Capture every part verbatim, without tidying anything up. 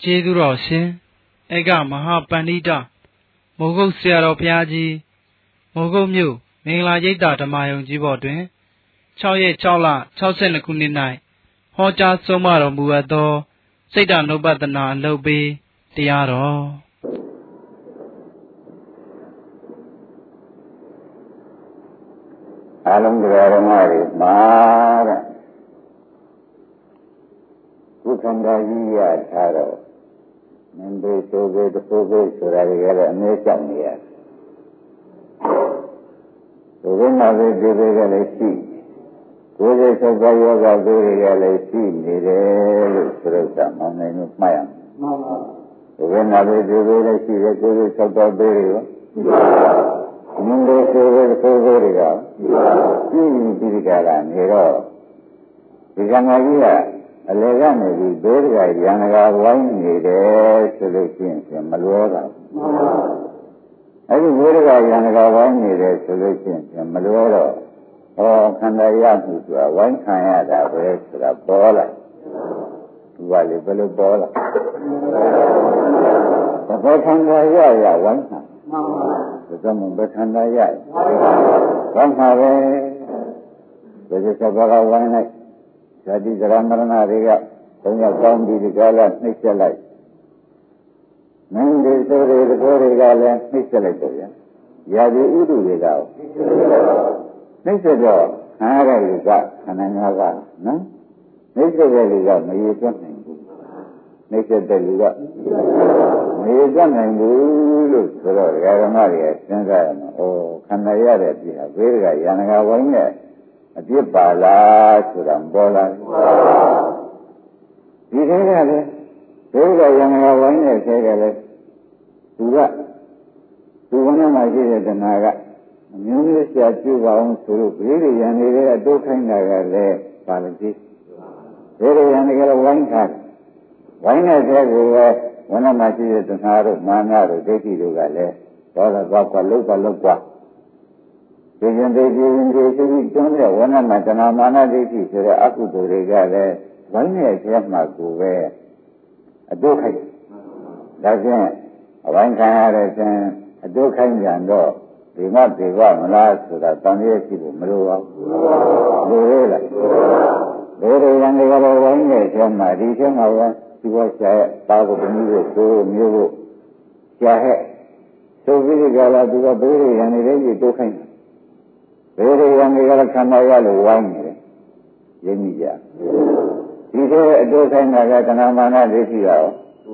ကျေးဇူးတော်ရှင်ဧကမဟာပန္တိတမိုးကုတ်ဆရာတော်ဘုရားကြီးမိုးကုတ်မြို့မင်္ဂလာရိပ်သာဓမ္မယုံကြီးဘော်တွင်၆ရက်၆လ၆၂ခုနှစ်၌ဟောကြားဆုံးမတော်မူအပ်သောစိတ်ဓာနုပ္ပတနာအလုပ်ပေးတရားတော်အလုံးစုံဓမ္မတွေမှာတဲ့ဘုခန္ဓာကြီးရထားတော့မင်းတို့ဆိုကြတဲ့ပုဂ္ဂိုလ်ဆိုတာတွေကလည်းအမြဲကြောက်နေရတယ်။ဒီလိုမှပဲဒီတွေကလည်းရှိကိုယ်ရဲ့သဘောယောဂတွေကလည်းရှိနေတယ်လို့ဆိုတော့မောင်နိုင်လို့မှတ်ရမယ်။မှန်ပါဘူး။ဒီလိုမှပဲဒီတွေလည်းရှိတယ်ကိုယ်ရဲ့သဘောတွေရောမင်းတို့ဆိုကြတဲ့ပုဂ္ဂိုလ်တွေကရှိပြီးဒီကလာနေတော့ဒီကံကြီးကအလေကနေပြီးဒုဒကရံကဝိုင်းနေတယ်ဆိုလို့ရှိရင်မလွဲပါဘူး။အဲဒီဒုဒကရံကဝိုင်းနေတယ်ဆိုလို့ရှိရင်မလွဲတော့ဟောခန္ဓာရမှုဆိုတာဝိုင်းခံရတာပဲဆိုတာပေါ်လာ။ဒီကလေးဘယ်လိုပေါ်လာ။ဘာခန္ဓာရရဝိုင်းခံမှန်ပါဘူး။ဒါမှမဟုတ်ခန္ဓာရဝိုင်းခံပဲဒီစဘာကဝိုင်းလိုက်ဇာတိဇရာမရဏတွေကဘုံရောက်ကောင်းပြီးဒီကလာနှိမ့်ဆက်လိုက်မင်းတွေဆိုတွေတကိုးတွေကလည်းနှိမ့်ဆက်လိုက်တော့ဗျာရာဇီဥဒုတွေကနှိမ့်ဆက်တော့ခါရတဲ့လူကခန္ဓာငါးပါးနော်နှိမ့်ဆက်တဲ့လူကမရေတွက်နိုင်ဘူးနှိမ့်ဆက်တဲ့လူကမရေတွက်နိုင်ဘူးလို့ဆိုတော့ဓမ္မတွေကစဉ်းစားရမယ်ဩခန္ဓာရတဲ့ပြည်ဟာဘေးကရဏဂဝိုင်းနဲ့အပြစ်ပါလားဆိုတာပေါ်လာဒီထဲကလည်းဒုက္ခရံငါဝိုင်းတဲ့ထဲကလည်းသူကသူကနဲ့မှရှိတဲ့တဏှာကအမျိုးမျိုးရှားကြည့်ပါအောင်ဆိုလို့ဘေးရရံတွေကအတိုးခိုင်းတာကလည်းပါလို့ကြည့်ဘေးရရံတွေကလည်းဝိုင်းထားဝိုင်းတဲ့ထဲကဝဏမှရှိတဲ့တဏှာတို့မာနတို့ဒိဋ္ဌိတို့ကလည်းတော့တော့ကွာလောက်ပါလောက်ကွာဒီရင်ဒီရင်ဒီရှိပြီးတွန်းတဲ့ဝဏ္ဏမှာတဏမာနဒိဋ္ဌိဆိုတဲ့အကုသိုလ်တွေကလည်းဝိုင်းတဲ့ကျက်မှာကိုပဲအတုခိုက်ဒါဖြင့်အဝိုင်းခံရတဲ့စဉ်အတုခိုက်ကြတော့ဒီမဒီကမလားဆိုတာတန်ရရှိဖို့မလိုပါဘူးလိုရလားဘယ်လိုရံကြတော့ဝိုင်းတဲ့ကျက်မှာဒီကျက်မှာပဲဒီဘဆရာရဲ့တာကိုဘုမျိုးကိုသိုးမျိုးကိုရှားဟဲ့သို့ပြီးကြလားသူကဘေးရံနေတဲ့ကြီးတုခိုက်ဘေးရံတွေကလည်းခန္ဓာရလို့ဝိုင်းနေတယ်ရင်းမိကြဒီလိုအတူဆိုင်တာကတဏမာနဒိဋ္ဌိရော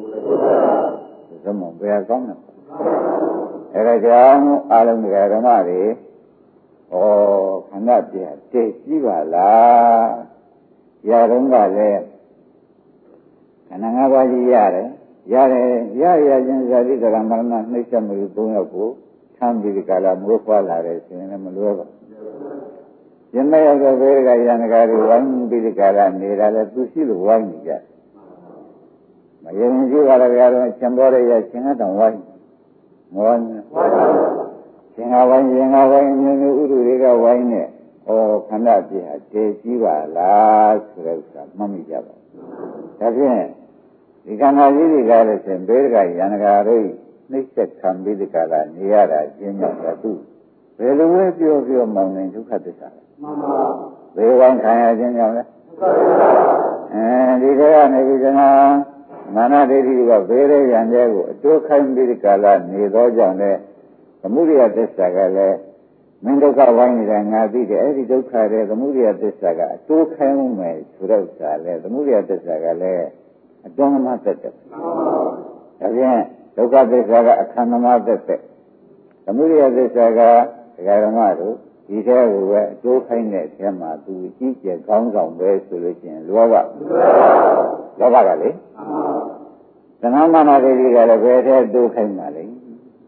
သမုံဘယ်ကောင်းလဲအဲဒါကြောင့်အာလုံးတွေကဓမ္မတွေဩခန္ဓာပြည့်တည်ကြည့်ပါလားရတော့ကလည်းခန္ဓာ၅ပါးကြီးရတယ်ရတယ်ရရချင်းဇာတိကရမရဏနှိမ့်ဆက်မှုသုံးယောက်ကိုသံပြီးဒီကလာမိုးဖွာလာတယ်ဆိုရင်လည်းမလွဲပါယမယောကဘေကယန္တကာတွေဝိုင်းပြီးဒီကလာနေတာလဲသူရှိလို့ဝိုင်းနေကြမယဉ်ကျေးပါလည်းကတော့ချံပေါ်ရရရှင်ကတော့ဝိုင်းမောရှင်ကဝိုင်းရှင်ကဝိုင်းမျိုးမျိုးဥဒုတွေကဝိုင်းနေဩခန္ဓာပြည့်ဟာတည်ကြည့်ပါလားဆိုတဲ့ဥစ္စာမှတ်မိကြပါဒါဖြင့်ဒီခန္ဓာကြီးတွေကလည်းရှင်ဘေကယန္တကာတွေနှိမ့်ဆက်ခံပြီးဒီကလာနေရတာရှင်းကြောင့်လည်းသူဘယ်လိုလဲပြောပြောမောင်းနေဒုက္ခသစ္စာမှန်ပါဘေးဝိုင်းခံရခြင်းကြောင့်လဲအဲဒီကနေပြီးကမာနဒိဋ္ဌိကဘေးရရံတဲ့ကိုအတိုးခိုင်းပြီးဒီကလာနေသောကြောင့်လဲသမုဒိယသစ္စာကလည်းမင်းဒုက္ခဝိုင်းနေတာငါသိတယ်အဲ့ဒီဒုက္ခရဲ့သမုဒိယသစ္စာကအတိုးခိုင်းမယ်ဆိုတော့ဥစ္စာလဲသမုဒိယသစ္စာကလည်းအတောမသက်တယ်မှန်ပါဒါဖြင့်ဒုက္ခသစ္စာကအခန္ဓမသက်တယ်သမုဒိယသစ္စာကဒကာဓမ္မတို့ဒီထဲကိုပဲအတိုးခိုင်းတဲ့အထဲမှာသူကြီးကျယ်ကောင်းဆောင်ပဲဆိုလို့ရှိရင်လောဘလောဘကလေသဏ္ဍမာနဒိဋ္ဌိကလည်းဘယ်ထဲအတိုးခိုင်းပါလိမ့်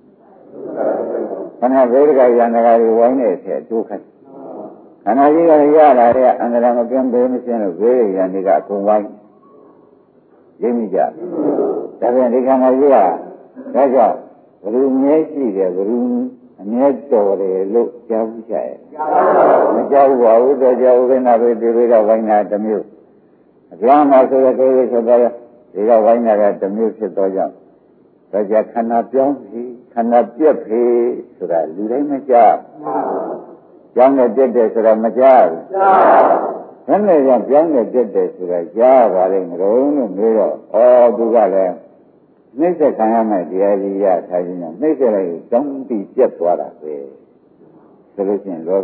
ခန္ဓာဗေဒကယန္တကာတွေဝိုင်းတဲ့အထဲအတိုးခိုင်းခန္ဓာကြီးကရလာတဲ့အန္တရာယ်မကင်းဘဲမရှင်းလို့ဗေဒယန္တိကအကုန်ဝိုင်းရင်းမိကြဒါပြန်ဒီခန္ဓာကြီးကဒါကြောင့်ဘယ်လိုမြဲရှိတယ်ဘယ်လိုအမြဲတော်တယ်လို့ကြားဘူးကြရဲ့မကြားဘူးပါဘူးတော့ကြားဦးတဲ့နာပဲဒီလိုကဝိုင်းတာတစ်မျိုးအကြောင်းမှာဆိုရတဲ့ဆိုတော့ဒီကဝိုင်းနာကတမျိုးဖြစ်သောကြောင့်ဒါကြခန္ဓာပြောင်းပြီခန္ဓာပြက်ပြီဆိုတာလူတိုင်းမကြားပြောင်းနေပြက်တယ်ဆိုတာမကြားဘူးဘယ်နဲ့ကြောင့်ပြောင်းနေပြက်တယ်ဆိုတာကြားပါလိမ့်မလို့လို့မေးတော့ဩသူကလည်းနှိမ့်ဆက်ခံရမယ်တရားကြီးရထားခြင်းနဲ့နှိမ့်ဆက်လိုက်ကြောင်းပြီးပြက်သွားတာပဲဆိုလို့ရှိရင်လောဘ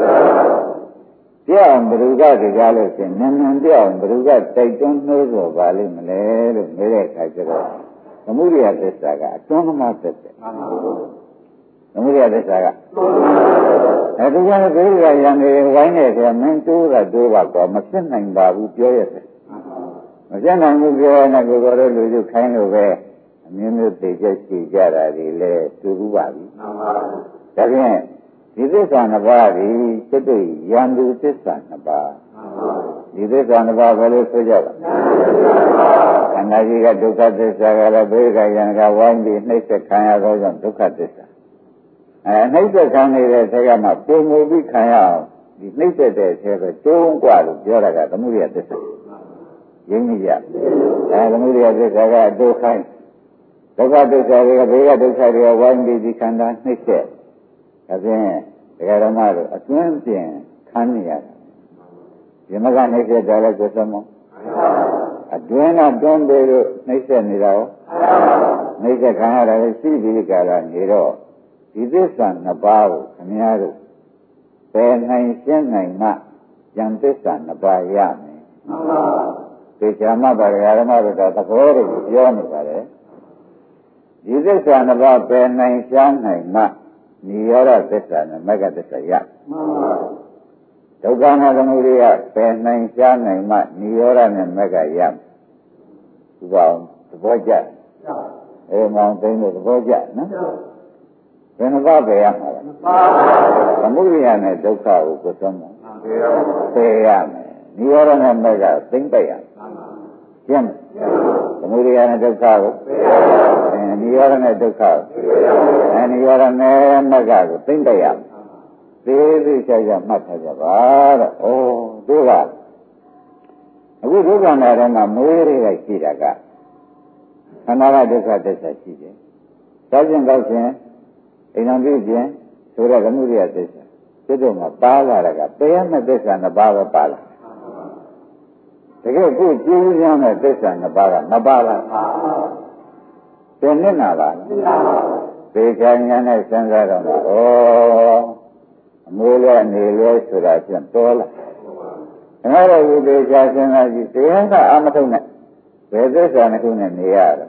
ပြောင်းဘ누구ကဒီကားလို့ရှိရင်နန်းနန်းပြောင်းဘ누구ကတိုက်တွန်းနှိုးဆော်ပါလိမ့်မလဲလို့မေးတဲ့အခါကျတော့သမုဒိယသစ္စာကအတွန်းမှသက်တယ်သမုဒိယသစ္စာကအဲဒီကနေ့ဒီကရံနေဝိုင်းနေတယ်မင်းတိုးတာတိုးပါကွာမဖြစ်နိုင်ပါဘူးပြောရတယ်မဖြစ်နိုင်ဘူးပြောရင်လည်းကိုယ်တော်တို့လူစုခိုင်းလို့ပဲအမျိုးမျိုးသိချက်ရှိကြတာဒီလေတူဘူးပါပြီဒါဖြင့်ဒီသစ္စာနှစ်ပါးဒီစိတ်တွေ့ရံသူသစ္စာနှစ်ပါးဒီသစ္စာနှစ်ပါးဘယ်လိုဆိုကြပါခန္ဓာကြီးကဒုက္ခသစ္စာကလည်းဘေးကယံကဝိုင်းပြီးနှိမ့်ဆက်ခံရသောကြောင့်ဒုက္ခသစ္စာအဲနှိမ့်ဆက်ခံနေတဲ့ဆက်ကမှပုံမူပြီးခံရအောင်ဒီနှိမ့်ဆက်တဲ့ဆက်ကတုံးกว่าလို့ပြောတာကသမုဒိယသစ္စာရင်းမိကြအဲသမုဒိယသစ္စာကအတုခိုင်းဒုက္ခသစ္စာတွေကဘေးကဒုက္ခတွေကဝိုင်းပြီးဒီခန္ဓာနှိမ့်ဆက်ဒါဖြင့်တရားဓမ္မတို့အတွင်းပြင်ခံနေရတယ်ဒီမကနှိမ့်ဆက်တယ်လည်းကိုယ်သမအတွင်းကတွန်းပြီးလို့နှိမ့်ဆက်နေတာရောနှိမ့်ဆက်ခံရတာလည်းရှိပြီးကြတာနေတော့ဒီသစ္စာနှစ်ပါးကိုခင်ဗျားတို့ပယ်နိုင်ရှင်းနိုင်မှဉာဏ်သစ္စာနှစ်ပါးရမယ်သေချာမှပါဒဓမ္မတို့ကသဘောတွေပြောနေပါတယ်ဒီသစ္စာနှစ်ပါးပယ်နိုင်ရှင်းနိုင်မှနိရောဓသစ္စာနဲ့မဂ္ဂသစ္စာရဒုက္ခနာသမုဒိယပယ်နိုင်ရှင်းနိုင်မှနိရောဓနဲ့မဂ္ဂရဒီကောင်သဘောကျအဲမောင်သိလို့သဘောကျနော်ဘယ်နှပါးပယ်ရမှာလဲသမုဒိယနဲ့ဒုက္ခကိုကိုယ်ဆုံးမှာပယ်ရမယ်နိရောဓနဲ့မဂ္ဂသိမ့်ပိတ်ရမယ်ကျင့်သမုဒိယနဲ့ဒုက္ခကိုအဲနိရောဓနဲ့ဒုက္ခကိုအဲနိရောဓနဲ့မဂ္ဂကိုသိမ့်ပိတ်ရမယ်သေးသေးချာချာမှတ်ထားကြပါတော့ဩတို့ကအခုဒုက္ခနာထဲမှာမေးရတဲ့ရှိတာကခန္ဓာကဒုက္ခသစ္စာရှိတယ်တောက်ခြင်းတောက်ခြင်းအိမ်တော်ပြုခြင်းဆိုတဲ့သမုဒိယသစ္စာစိတ်တို့မှာပါလာတာကပယ်ရမယ့်သစ္စာနှစ်ပါးပဲပါလာတကယ်ကိုကျိုးရမ်းတဲ့သစ္စာနှစ်ပါးကမပါလာတယ်နဲ့နာပါလားသေချာဉာဏ်နဲ့စဉ်းစားတော့ဩအမိုးလဲနေလဲဆိုတာဖြင့်တော်လာဒါတော့ဒီသေချာစဉ်းစားကြည့်တရားကအမထုံနဲ့ဘယ်သစ္စာနှစ်ခုနဲ့နေရတယ်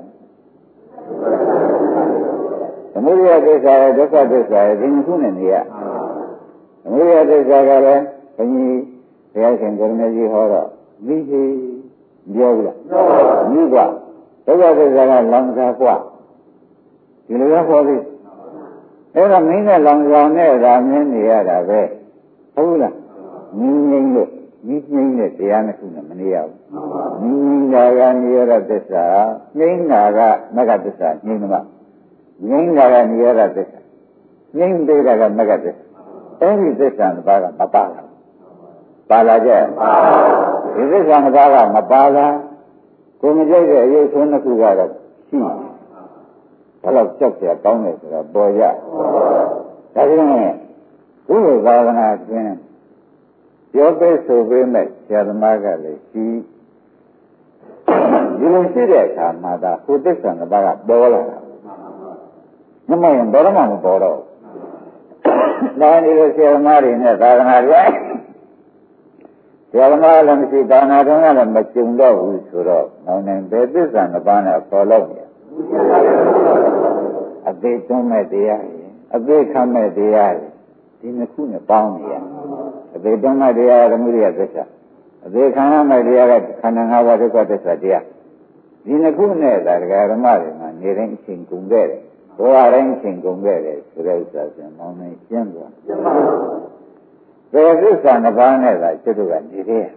သမုဒိယသစ္စာရဲ့ဒုက္ခသစ္စာရဲ့ဒီနှစ်ခုနဲ့နေရသမုဒိယသစ္စာကလည်းဘုန်းကြီးဘုရားရှင်ကိုရမကြီးဟောတော့မိကြီးပြောဘူးလားမိกว่าဒုက္ခသစ္စာကလောင်စားกว่าဒီလိုရဟောပြီအဲ့တော့မင်းနဲ့လောင်ဆောင်နဲ့ဒါမင်းနေရတာပဲဟုတ်လားငင်းငင်းလို့ငင်းငင်းတဲ့တရားနှစ်ခုနဲ့မနေရဘူးငင်းငင်းတာကနိရောဓသစ္စာငင်းတာကမဂ္ဂသစ္စာငင်းမှာငိမ့်တာကနိရောဓသစ္စာငိမ့်သေးတာကမဂ္ဂသစ္စာအဲဒီသစ္စာနှစ်ပါးကမပါလားပါလာကြဒီသစ္စာနှစ်ပါးကမပါလားကိုမကြိုက်တဲ့အရေးဆုံးနှစ်ခုကတော့ရှိတယ်ဘယ်လောက်ကြောက်ကြကောင်းတယ်ဆိုတော့ပေါ်ရဒါကြောင့်ဘုရားသာသနာတွင်ပြောပေးဆိုပေးမဲ့ဆရာသမားကလည်းရှိဒီလိုရှိတဲ့အခါမှာဒါဟိုသစ္စာနှစ်ပါးကပေါ်လာတာမမရင်ဘယ်တော့မှမပေါ်တော့ဘူးဒါနေလို့ဆရာသမားတွေနဲ့သာသနာ့ရဲ့ဆရာသမားလည်းမရှိသာသနာ့တော်ကလည်းမကျုံတော့ဘူးဆိုတော့နောက်နိုင်ဘယ်သစ္စာနှစ်ပါးနဲ့ပေါ်လို့ရအသေးသွင်းမဲ့တရားရအသေးခံမဲ့တရားရဒီနှစ်ခုနဲ့ပေါင်းနေရအသေးသွင်းမဲ့တရားကသမုဒိယသစ္စာအသေးခံရမဲ့တရားကခန္ဓာ၅ပါးဒုက္ခသစ္စာတရားဒီနှစ်ခုနဲ့သာတရားဓမ္မတွေမှာနေတိုင်းအချိန်ကုန်ခဲ့တယ်ဘဝတိုင်းအချိန်ကုန်ခဲ့တယ်ဆိုတဲ့ဥစ္စာပြန်မောင်းနေကျင်းသွားဘယ်သစ္စာနှစ်ပါးနဲ့သာစိတ်တို့ကနေသေး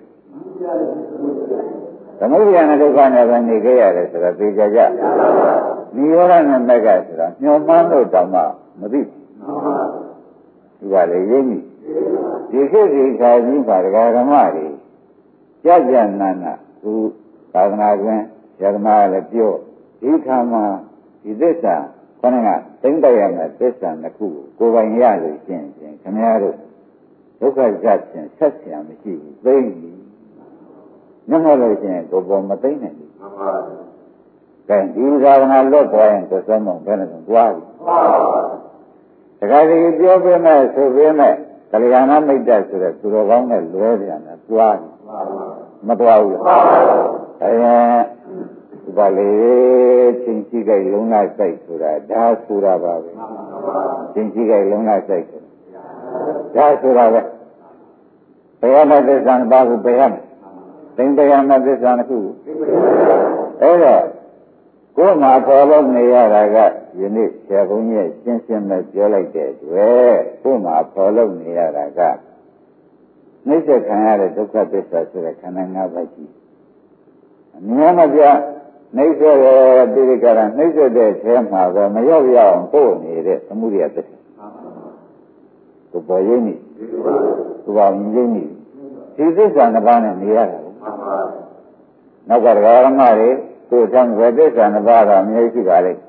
သမုဒိယနဲ့ဒုက္ခနဲ့ပဲနေခဲ့ရတယ်ဆိုတော့သိကြကြနိရောဓနဲ့မဂ္ဂဆိုတာညှော်မှန်းလို့တောင်မှမသိဘူးဒီကလေရင်းပြီဒီခေတ်ဒီခါကြီးပါဒကာဓမ္မတွေကြကြနာနာသူသာသနာ့တွင်ဆရာသမားလည်းပြောဒီခါမှာဒီသစ္စာခொနကသိမ့်တရမယ်သစ္စာနှစ်ခုကိုကိုယ်ပိုင်ရလို့ရှင်းရင်ခင်ဗျားတို့ဒုက္ခဇတ်ဖြင့်ဆက်ဆံမရှိဘူးသိမ့်ပြီညမလို့ရှင်းကိုပေါ်မသိမ့်နိုင်ဘူးမှန်ပါကဲဒီသာသနာလွတ်သွားရင်သစ္စာမုံဘယ်နဲ့ဆိုသွားပြီမှန်ပါတခါတည်းပြောပြမဲ့ဆိုပြမဲ့ကလျာဏမိတ်တဆိုတဲ့သူတော်ကောင်းနဲ့လွဲပြန်တာသွားပြီမသွားဘူးလားအဲဒီပါလေချင်းကြီးကြိုက်လုံးလိုက်စိုက်ဆိုတာဒါဆိုတာပါပဲချင်းကြီးကြိုက်လုံးလိုက်စိုက်ဆိုတာဒါဆိုတာပဲဘယ်မှာသစ္စာပါဘူးဘယ်မှာသိမ့်တရားနဲ့သစ္စာတစ်ခုအဲ့တော့ကိုယ်မှာပေါ်လို့နေရတာကယနေ့ဆရာဘုန်းကြီးရှင်းရှင်းပဲပြောလိုက်တဲ့အတွက်ကိုယ်မှာပေါ်လို့နေရတာကနှိစ္စခံရတဲ့ဒုက္ခသစ္စာဆိုတဲ့ခန္ဓာ၅ပါးရှိအမြဲမပြနှိစ္စရဲ့တိရိကရနှိစ္စတဲ့အဲမှာတော့မရောက်ရအောင်ပို့နေတဲ့သမှုရိယသစ္စာကိုပေါ်ရင်းနေကိုပေါ်ရင်းနေဒီသစ္စာနှစ်ပါးနဲ့နေရတာနောက်ကတရားဓမ္မတွေကိုယ်ထမ်းဝေသစ္စာနှစ်ပါးကအမြဲရှိပါလိမ့်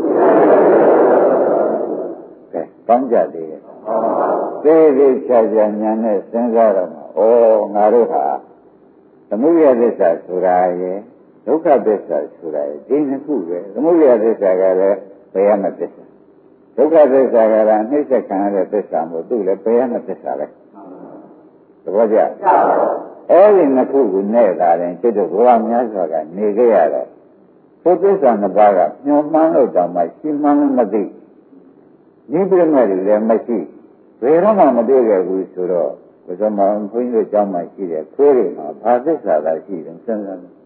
ကဲကောင်းကြသေးရဲ့သေသေးချာချာညာနဲ့စဉ်းစားတော့မှဩငါတို့ဟာသမုဒယသစ္စာဆိုတာရဲ့ဒုက္ခသစ္စာဆိုတာရဲ့ဒီနှစ်ခုပဲသမုဒယသစ္စာကလည်းဘယ်ရမသစ္စာဒုက္ခသစ္စာကလည်းနှိစ္စခံရတဲ့သစ္စာမို့သူ့လည်းဘယ်ရမသစ္စာပဲသဘောကျအဲ့ဒီနှစ်ခုကိုနဲ့တာရင်စိတ်တို့ဘဝများစွာကနေခဲ့ရတော့ဘုသစ္စာနှစ်ပါးကညှော်မှန်းလို့တောင်မှရှင်းမှန်းမသိဒီပြည့်မဲ့တွေလည်းမရှိဘယ်တော့မှမတွေ့ခဲ့ဘူးဆိုတော့ဘုရားမောင်ဘုန်းကြီးတို့ကျောင်းမှာရှိတဲ့ခွေးတွေမှာဘာသစ္စာသာရှိတယ်စဉ်းစားတယ်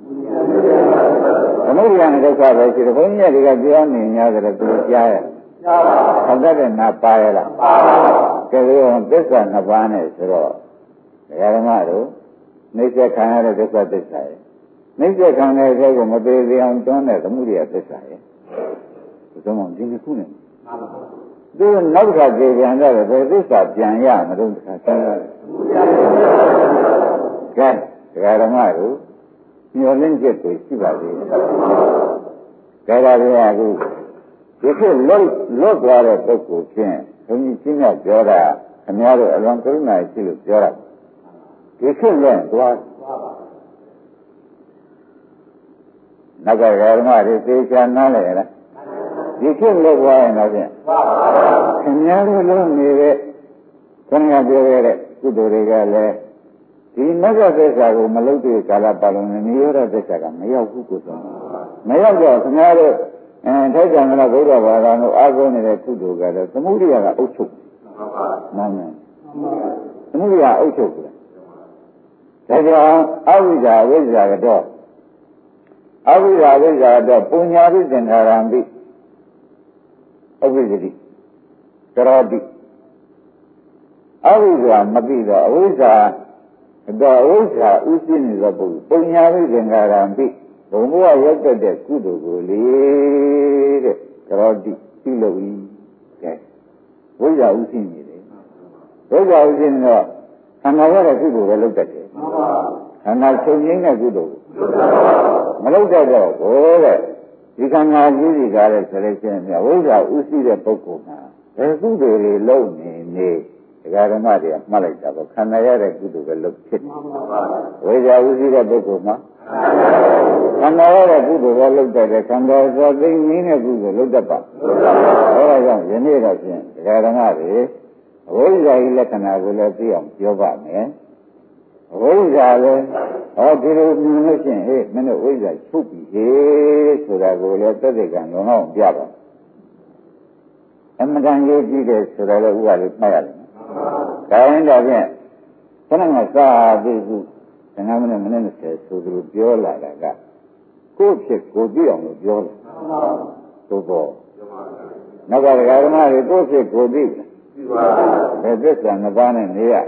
သမုဒ္ဒရာနဲ့ဒုက္ခပဲရှိတယ်ဘုန်းကြီးတွေကပြောနေ냐ဆိုတော့သူကြားရကြားပါဘူးဟုတ်တဲ့နာပါရလားပါပါကဲလို့သစ္စာနှစ်ပါးနဲ့ဆိုတော့ဒကာဓမ္မတို့နှိစ္စခံရတဲ့ဒုက္ခသစ္စာရဲ့နှိစ္စခံတဲ့အထဲကိုမသေးသေးအောင်တွန်းတဲ့သမုဒိယသစ္စာရဲ့ဘုရားမောင်ဒီခုနဲ့သူနောက်တစ်ခါကြေပြန်တော့ဘယ်သစ္စာပြန်ရမလို့တစ်ခါဆန်းရတယ်ကဲဒကာဓမ္မတို့မျောလင့်ချက်ကိုရှိပါသေးတယ်ကဲဒါပြန်အခုဒီခေတ်လွတ်လွတ်သွားတဲ့ပုဂ္ဂိုလ်ချင်းဘုန်းကြီးရှင်းပြပြောတာခင်ဗျားတို့အလွန်ကရုဏာရှိလို့ပြောတာဒီခေတ်လည်းသွားနောက်ကဓမ္မတွေသေချာနားလည်ရလားဒီခေတ်လည်းသွားရင်တော့ဖြင့်ခင်ဗျားတို့လုံးနေတဲ့ခဏပြောရတဲ့ကုသိုလ်တွေကလည်းဒီမဂ္ဂသစ္စာကိုမလုပ်တဲ့ကာလပတ်လုံးနဲ့နိရောဓသစ္စာကမရောက်ဘူးကိုယ်ဆုံးမရောက်တော့ခင်ဗျားတို့အဲထိုက်ကြံကဗုဒ္ဓဘာသာတို့အားကိုးနေတဲ့ကုသိုလ်ကလည်းသမုဒိယကအုပ်ချုပ်မှန်ပါသမုဒိယအုပ်ချုပ်တယ်ဒါကြောင့်အဝိဇ္ဇာဝိဇ္ဇာကတော့အဝိဇ္ဇာဝိဇ္ဇာတော့ပုညာရိသင်္ခါရံပိအဝိဇ္ဇတိကရောတိအဝိဇ္ဇာမသိတော့အဝိဇ္ဇာတော့အဝိဇ္ဇာဥသိနေတဲ့ပုဂ္ဂိုလ်ပုညာရိသင်္ခါရံပိဘုံဘဝရောက်တဲ့ကုသိုလ်ကိုလေတဲ့ကရောတိပြုလို့ဤကဲဝိဇ္ဇာဥသိနေတယ်ဝိဇ္ဇာဥသိနေတော့ခန္ဓာရတဲ့ကုသိုလ်ပဲလုပ်တတ်တယ်ခန္ဓာချုပ်ငိမ့်တဲ့ကုသိုလ်မလုပ်တတ်တော့ဘိုးတဲ့ဒီခန္ဓာကြီးစီကားတဲ့ဆိုလို့ရှိရင်ဝိဇ္ဇာဥသိတဲ့ပုဂ္ဂိုလ်မှာဘယ်ကုသိုလ်တွေလုပ်နေနေဒကာဓမ္မတွေကမှတ်လိုက်တာပေါ့ခန္ဓာရတဲ့ကုသိုလ်ပဲလုပ်ဖြစ်တယ်ဝိဇ္ဇာဥသိတဲ့ပုဂ္ဂိုလ်မှာခန္ဓာရတဲ့ကုသိုလ်ပဲလုပ်တတ်တယ်ခန္ဓာဆိုသိငင်းတဲ့ကုသိုလ်လုပ်တတ်ပါအဲဒါကြောင့်ယနေ့တော့ဖြင့်ဒကာဓမ္မတွေအဝိဇ္ဇာ၏လက္ခဏာကိုလည်းသိအောင်ပြောပါမယ်အဝိဇ္ဇာလည်းဟောဒီလိုမြင်လို့ရှိရင်ဟေးမင်းတို့ဝိဇ္ဇာချုပ်ပြီဟေးဆိုတာကိုလည်းသက်သေကံလုံအောင်ပြပါအမှန်တန်ရေးကြည့်တယ်ဆိုတော့လည်းဥပါလေးမှတ်ရတယ်။ဒါရင်တော့ဖြင့်ခဏကစာပြီးခုငါးမိနစ်မိနစ်၂၀ဆိုသူပြောလာတာကကိုယ့်ဖြစ်ကိုသိအောင်လို့ပြောတယ်။သို့ပေါ့နောက်ကဓမ္မတွေကိုယ့်ဖြစ်ကိုသိတယ်ဘယ်သစ္စာနှစ်ပါးနဲ့နေရ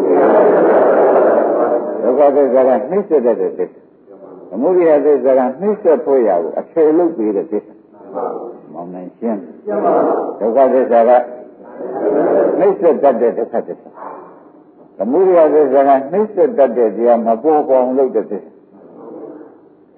ဒုက္ခသစ္စာကနှိစ္စတဲ့သစ္စာသမုဒိယသစ္စာကနှိစ္စဖို့ရကိုအထည်လုပ်ပြီးတဲ့သစ္စာမောင်နိုင်ရှင်းဒုက္ခသစ္စာကနှိစ္စတတ်တဲ့ဒုက္ခသစ္စာသမုဒိယသစ္စာကနှိစ္စတတ်တဲ့တရားမပေါ်ပေါအောင်လုပ်တဲ့သစ္စာရှ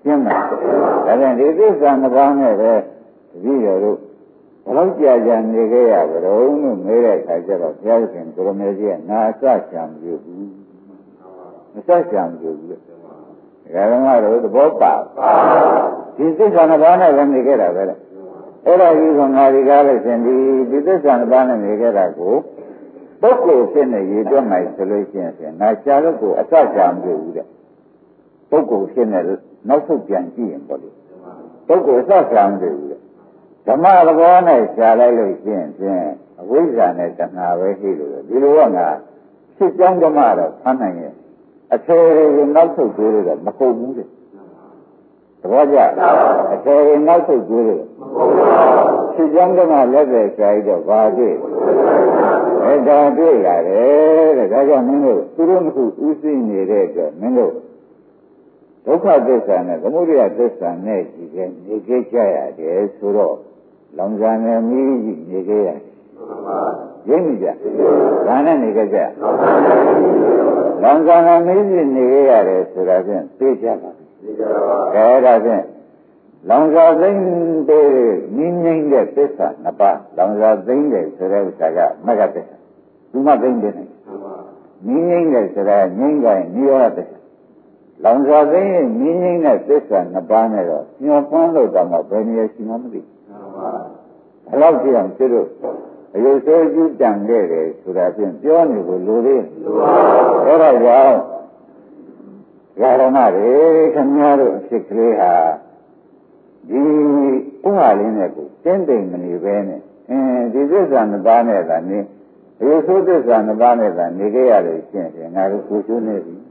ရှင်းမလားဒါပြန်ဒီသစ္စာနှစ်ပါးနဲ့ပဲတပည့်တော်တို့ဘယ်လောက်ကြာကြာနေခဲ့ရကြတော့လို့မေးတဲ့အခါကျတော့ဘုရားရှင်ကိုရမေကြီးကနာအစချံပြုဘူးမစချံပြုဘူးဒါကမှတော့သဘောပါဒီသစ္စာနှစ်ပါးနဲ့ပဲနေခဲ့တာပဲလေအဲ့ဒါကြီးကငါဒီကားလို့ရှင်ဒီဒီသစ္စာနှစ်ပါးနဲ့နေခဲ့တာကိုပုဂ္ဂိုလ်ဖြစ်နေရည်တွက်မယ်ဆိုလို့ရှိရင်ငါရှားလို့ကိုအစချံပြုဘူးတဲ့ပုဂ္ဂိုလ်ဖြစ်နေနောက်ဆုံးပြန်ကြည့်ရင်ပေါ့လေပုဂ္ဂိုလ်အစချံပြုဘူးတဲ့ဓမ္မသဘောနဲ့ရှားလိုက်လို့ရှိရင်ဖြင့်အဝိဇ္ဇာနဲ့တဏှာပဲရှိလို့ဒီလိုကငါဖြစ်ကြောင်းဓမ္မတော့ဖမ်းနိုင်ရဲ့အထေတွေကိုနောက်ဆုတ်သွေးလို့တော့မဟုတ်ဘူးတဲ့သဘောကျအထေတွေနောက်ဆုတ်သွေးလို့မဟုတ်ဘူးဖြစ်ကြောင်းဓမ္မလက်ပဲရှားရတော့ဘာတွေ့အဲဒါတွေ့ရတယ်တဲ့ဒါကြောင့်မင်းတို့သူတို့ကဥသိနေတဲ့အတွက်မင်းတို့ဒုက္ခသစ္စာနဲ့သမုဒယသစ္စာနဲ့ကြည့်ခဲ့နေခဲ့ကြရတယ်ဆိုတော့လောင်စာနဲ့မီးကြီးနေခဲ့ရတယ်ရင်းမိကြဒါနဲ့နေခဲ့ကြလောင်စာနဲ့မီးကြီးနေခဲ့ရတယ်ဆိုတာဖြင့်သိကြပါပြီအဲဒါဖြင့်လောင်စာသိမ့်တဲ့ငင်းငိမ့်တဲ့သစ္စာနှစ်ပါးလောင်စာသိမ့်တဲ့ဆိုတဲ့ဥစ္စာကမဂ္ဂသစ္စာဒီမှာသိမ့်တယ်ငင်းငိမ့်တဲ့ဆိုတာငိမ့်ကြရင်နိရောဓသစ္စာလောင်စာသိရင်မြင်းငိမ့်တဲ့သစ္စာနှစ်ပါးနဲ့တော့ညှော်ပန်းလို့တော့မှဘယ်နည်းရှိမှမသိဘူး။ဘယ်လောက်ကြည့်အောင်သူတို့အယုတ်ဆိုးကြီးတန်ခဲ့တယ်ဆိုတာဖြင့်ပြောနေကိုလိုသေး။အဲ့ဒါကြောင့်ဂါရဏတွေခင်ဗျားတို့အဖြစ်ကလေးဟာဒီဥဟာလေးနဲ့ကိုတင်းတိမ်မနေပဲနဲ့အင်းဒီသစ္စာနှစ်ပါးနဲ့သာနေအယုတ်ဆိုးသစ္စာနှစ်ပါးနဲ့သာနေခဲ့ရလို့ရှင်းတယ်ငါတို့ကိုချိုးနေပြီ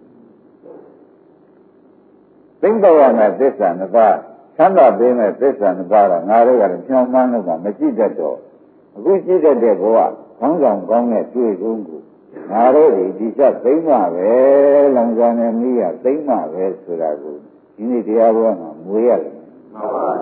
သိမ့်တော်ရမယ့်သစ္စာနှစ်ပါးသံသာပေးမဲ့သစ္စာနှစ်ပါးတော့ငါတို့ကလည်းညှောင်းမှန်းလို့မှမကြည့်တတ်တော့အခုကြည့်တတ်တဲ့ဘဝခေါင်းဆောင်ကောင်းတဲ့တွေ့ကုန်းကိုငါတို့ဒီဒီချက်သိမ့်မှပဲလောင်စာနဲ့မိရသိမ့်မှပဲဆိုတာကိုဒီနေ့တရားဘောမှာမွေးရတယ်မှန်ပါ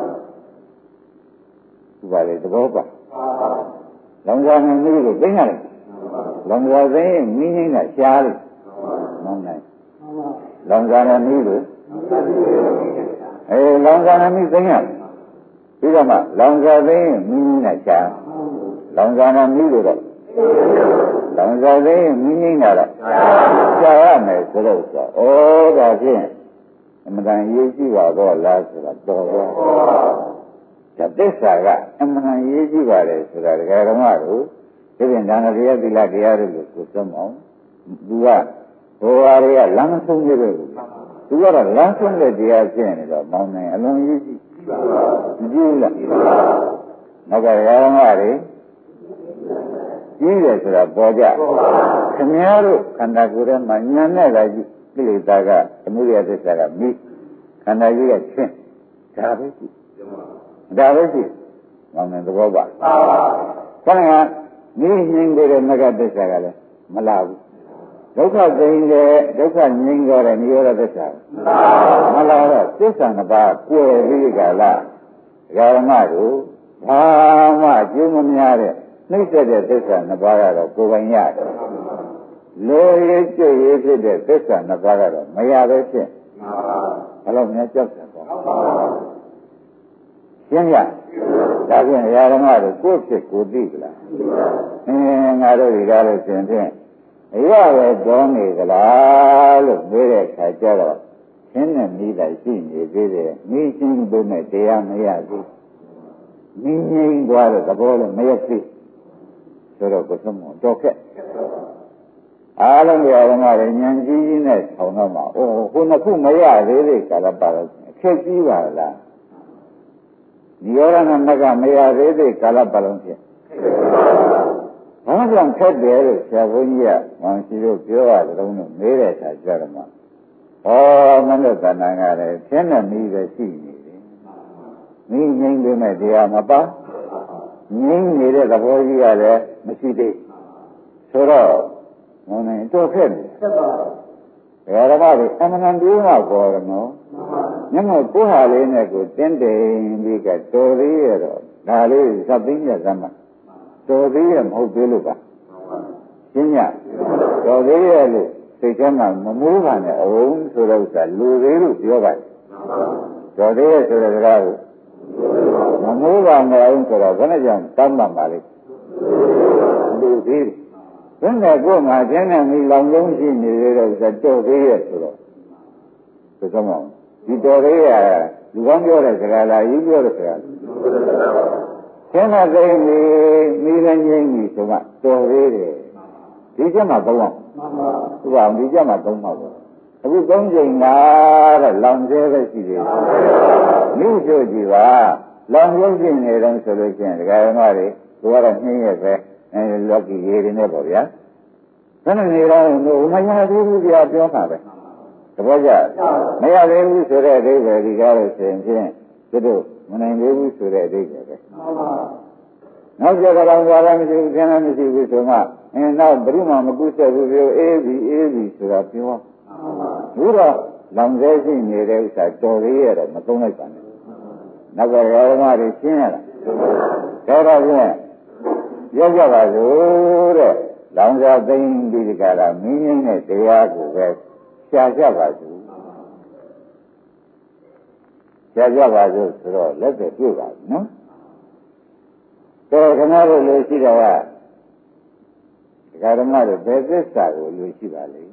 ဘူးဘာလဲသဘောပါလောင်စာနဲ့မိကိုသိမ့်ရတယ်လောင်စာသိမ့်မိငိမ့်တာရှားလို့မောင်းနိုင်လောင်စာနဲ့မိကိုအဲလောင်စာနဲ့မိသိမ့်ရတယ်ပြီးတော့မှလောင်စာသိမ့်မိငိမ့်တာရှားလောင်စာနဲ့မိကိုတော့လောင်စာသိမ့်မိငိမ့်တာတော့ရှားရမယ်ဆိုတော့ဆိုဩဒါဖြင့်အမှန်တန်ရေးကြည့်ပါတော့လားဆိုတာတော်တော့ဒါသစ္စာကအမှန်တန်ရေးကြည့်ပါတယ်ဆိုတာဒကာဓမ္မတို့ဒီပြင်ဒါနတရားသီလတရားတို့ကိုကိုသုံးအောင်သူကဘဝတွေကလမ်းဆုံးနေတယ်သူကတော့လမ်းဆုံးတဲ့တရားဖြစ်နေတော့မောင်းနိုင်အလုံးကြီးကြီးမကြည့်လားနောက်ကဓမ္မတွေကြီးတယ်ဆိုတာပေါ်ကြခင်ဗျားတို့ခန္ဓာကိုယ်ထဲမှာညာနဲ့လာကြည့်ကိလေသာကအမှုရသစ္စာကမိခန္ဓာကြီးကချင်းဒါပဲကြည့်ဒါပဲကြည့်မောင်းနိုင်သဘောပါခဏကမိငိမ့်တဲ့မဂ္ဂသစ္စာကလည်းမလာဘူးဒုက္ခသိင်တဲ့ဒုက္ခငြိမ်းကြတဲ့နိရောဓသစ္စာမလာတော့သစ္စာနှစ်ပါးကွယ်ပြီးကြလားဓမ္မတို့ဘာမှအကျိုးမများတဲ့နှိမ့်ဆက်တဲ့သစ္စာနှစ်ပါးကတော့ကိုယ်ပိုင်ရတယ်လိုရည်ကျရည်ဖြစ်တဲ့သစ္စာနှစ်ပါးကတော့မရပဲဖြစ်ဘယ်လိုများကြောက်တယ်ပေါ့ရှင်းရဒါဖြင့်ဓမ္မတို့ကိုယ်ဖြစ်ကိုသိကြလားအင်းငါတို့ဒီကားလို့ရှင်ဖြင့်အရပဲတော်နေကြလားလို့ပြောတဲ့အခါကျတော့ရှင်းနဲ့မိလိုက်ရှိနေသေးတယ်မိချင်းတို့နဲ့တရားမရဘူးမိငိမ့်သွားတဲ့သဘောလည်းမရသေးဆိုတော့ကိုယ်ဆုံးတော့ခက်အားလုံးဓမ္မတွေဉာဏ်ကြီးကြီးနဲ့ထောင်တော့မှာအိုးဟိုနှစ်ခုမရသေးသေးကာလပါတော့အခက်ကြီးပါလားနိရောဓမကမရသေးသေးကာလပါလုံးဖြင့်ဘာကြောင့်ခက်တယ်လို့ဆရာဘုန်းကြီးကမောင်ရှိတို့ပြောရတယ်လို့မေးတဲ့အခါကျတော့မှဩမနုဿတဏ္ဍာကလည်းဖြင်းနဲ့မိပဲရှိနေတယ်မိငိမ့်ပေမဲ့တရားမပါငိမ့်နေတဲ့သဘောကြီးကလည်းမရှိသေးဆိုတော့မောင်နိုင်တော့ခက်တယ်ခက်ပါဘယ်တော့မှအမှန်တန်ပြောမှပေါ်တယ်နော်ညမကိုဟာလေးနဲ့ကိုတင်းတိမ်ပြီးကတော်သေးရတော့ဒါလေးသတ်သိမ်းရသမ်းတော်သေးရမဟုတ်သေးလို့ပါရှင်းညတော်သေးရလို့စိတ်ထဲမှာမမိုးပါနဲ့အုံးဆိုတော့ဥစ္စာလူသေးလို့ပြောပါတယ်တော်သေးရဲ့ဆိုတဲ့စကားကိုမမိုးပါနဲ့အောင်ဆိုတော့ဘယ်နဲ့ကြောင့်တောင်းပန်ပါလိမ့်လူသေးဘယ်နဲ့ကိုငါကျင်းနေပြီလောင်လုံးရှိနေရတဲ့ဥစ္စာတော်သေးရဲ့ဆိုတော့ဘယ်တော့မှဒီတော်သေးရဲ့လူကောင်းပြောတဲ့စကားလားယူပြောတဲ့စကားကျင်းတဲ့သိနေမိလည်းငြိမ့်ပြီဆိုမှတော်သေးတယ်ဒီချက်မှသုံးအောင်သူကဒီချက်မှသုံးမှာပေါ့အခုသုံးချိန်လားတဲ့လောင်သေးပဲရှိသေးတယ်မိဆိုကြည့်ပါလောင်ရုပ်ရှိနေတော့ဆိုလို့ရှိရင်ဒကာရမတွေသူကတော့နှင်းရဲ့ပဲအဲလောကီရေတွေနဲ့ပေါ့ဗျာဘယ်နဲ့နေတော့မရသေးဘူးပြပြောတာပဲသဘောကျမရသေးဘူးဆိုတဲ့အဓိပ္ပာယ်ဒီကားလို့ဆိုရင်ဖြင့်သူတို့မနိုင်သေးဘူးဆိုတဲ့အဓိပ္ပာယ်ပဲနောက်ကြတော့ဘာလည်းမရှိဘူးကျန်လည်းမရှိဘူးဆိုမှအဲနောက်ဘယ်မှမကုဆက်ဘူးပြောအေးပြီအေးပြီဆိုတာပြောဘူးတော့လောင်သေးရှိနေတဲ့ဥစ္စာတော်သေးရတော့မသုံးလိုက်ပါနဲ့နောက်ကရောဓမတွေရှင်းရတာဒါတော့ဖြင့်ပြောကြပါစို့တဲ့လောင်စာသိမ့်ပြီးဒီကရာမင်းင်းတဲ့တရားကိုပဲရှားကြပါစို့ရှားကြပါစို့ဆိုတော့လက်သက်ပြုပါနော်တော်ခဏလို့လို့ရှိတော့ကဒကာဓမ္မတို့ဘယ်သစ္စာကိုလို့ရှိပါလိမ့်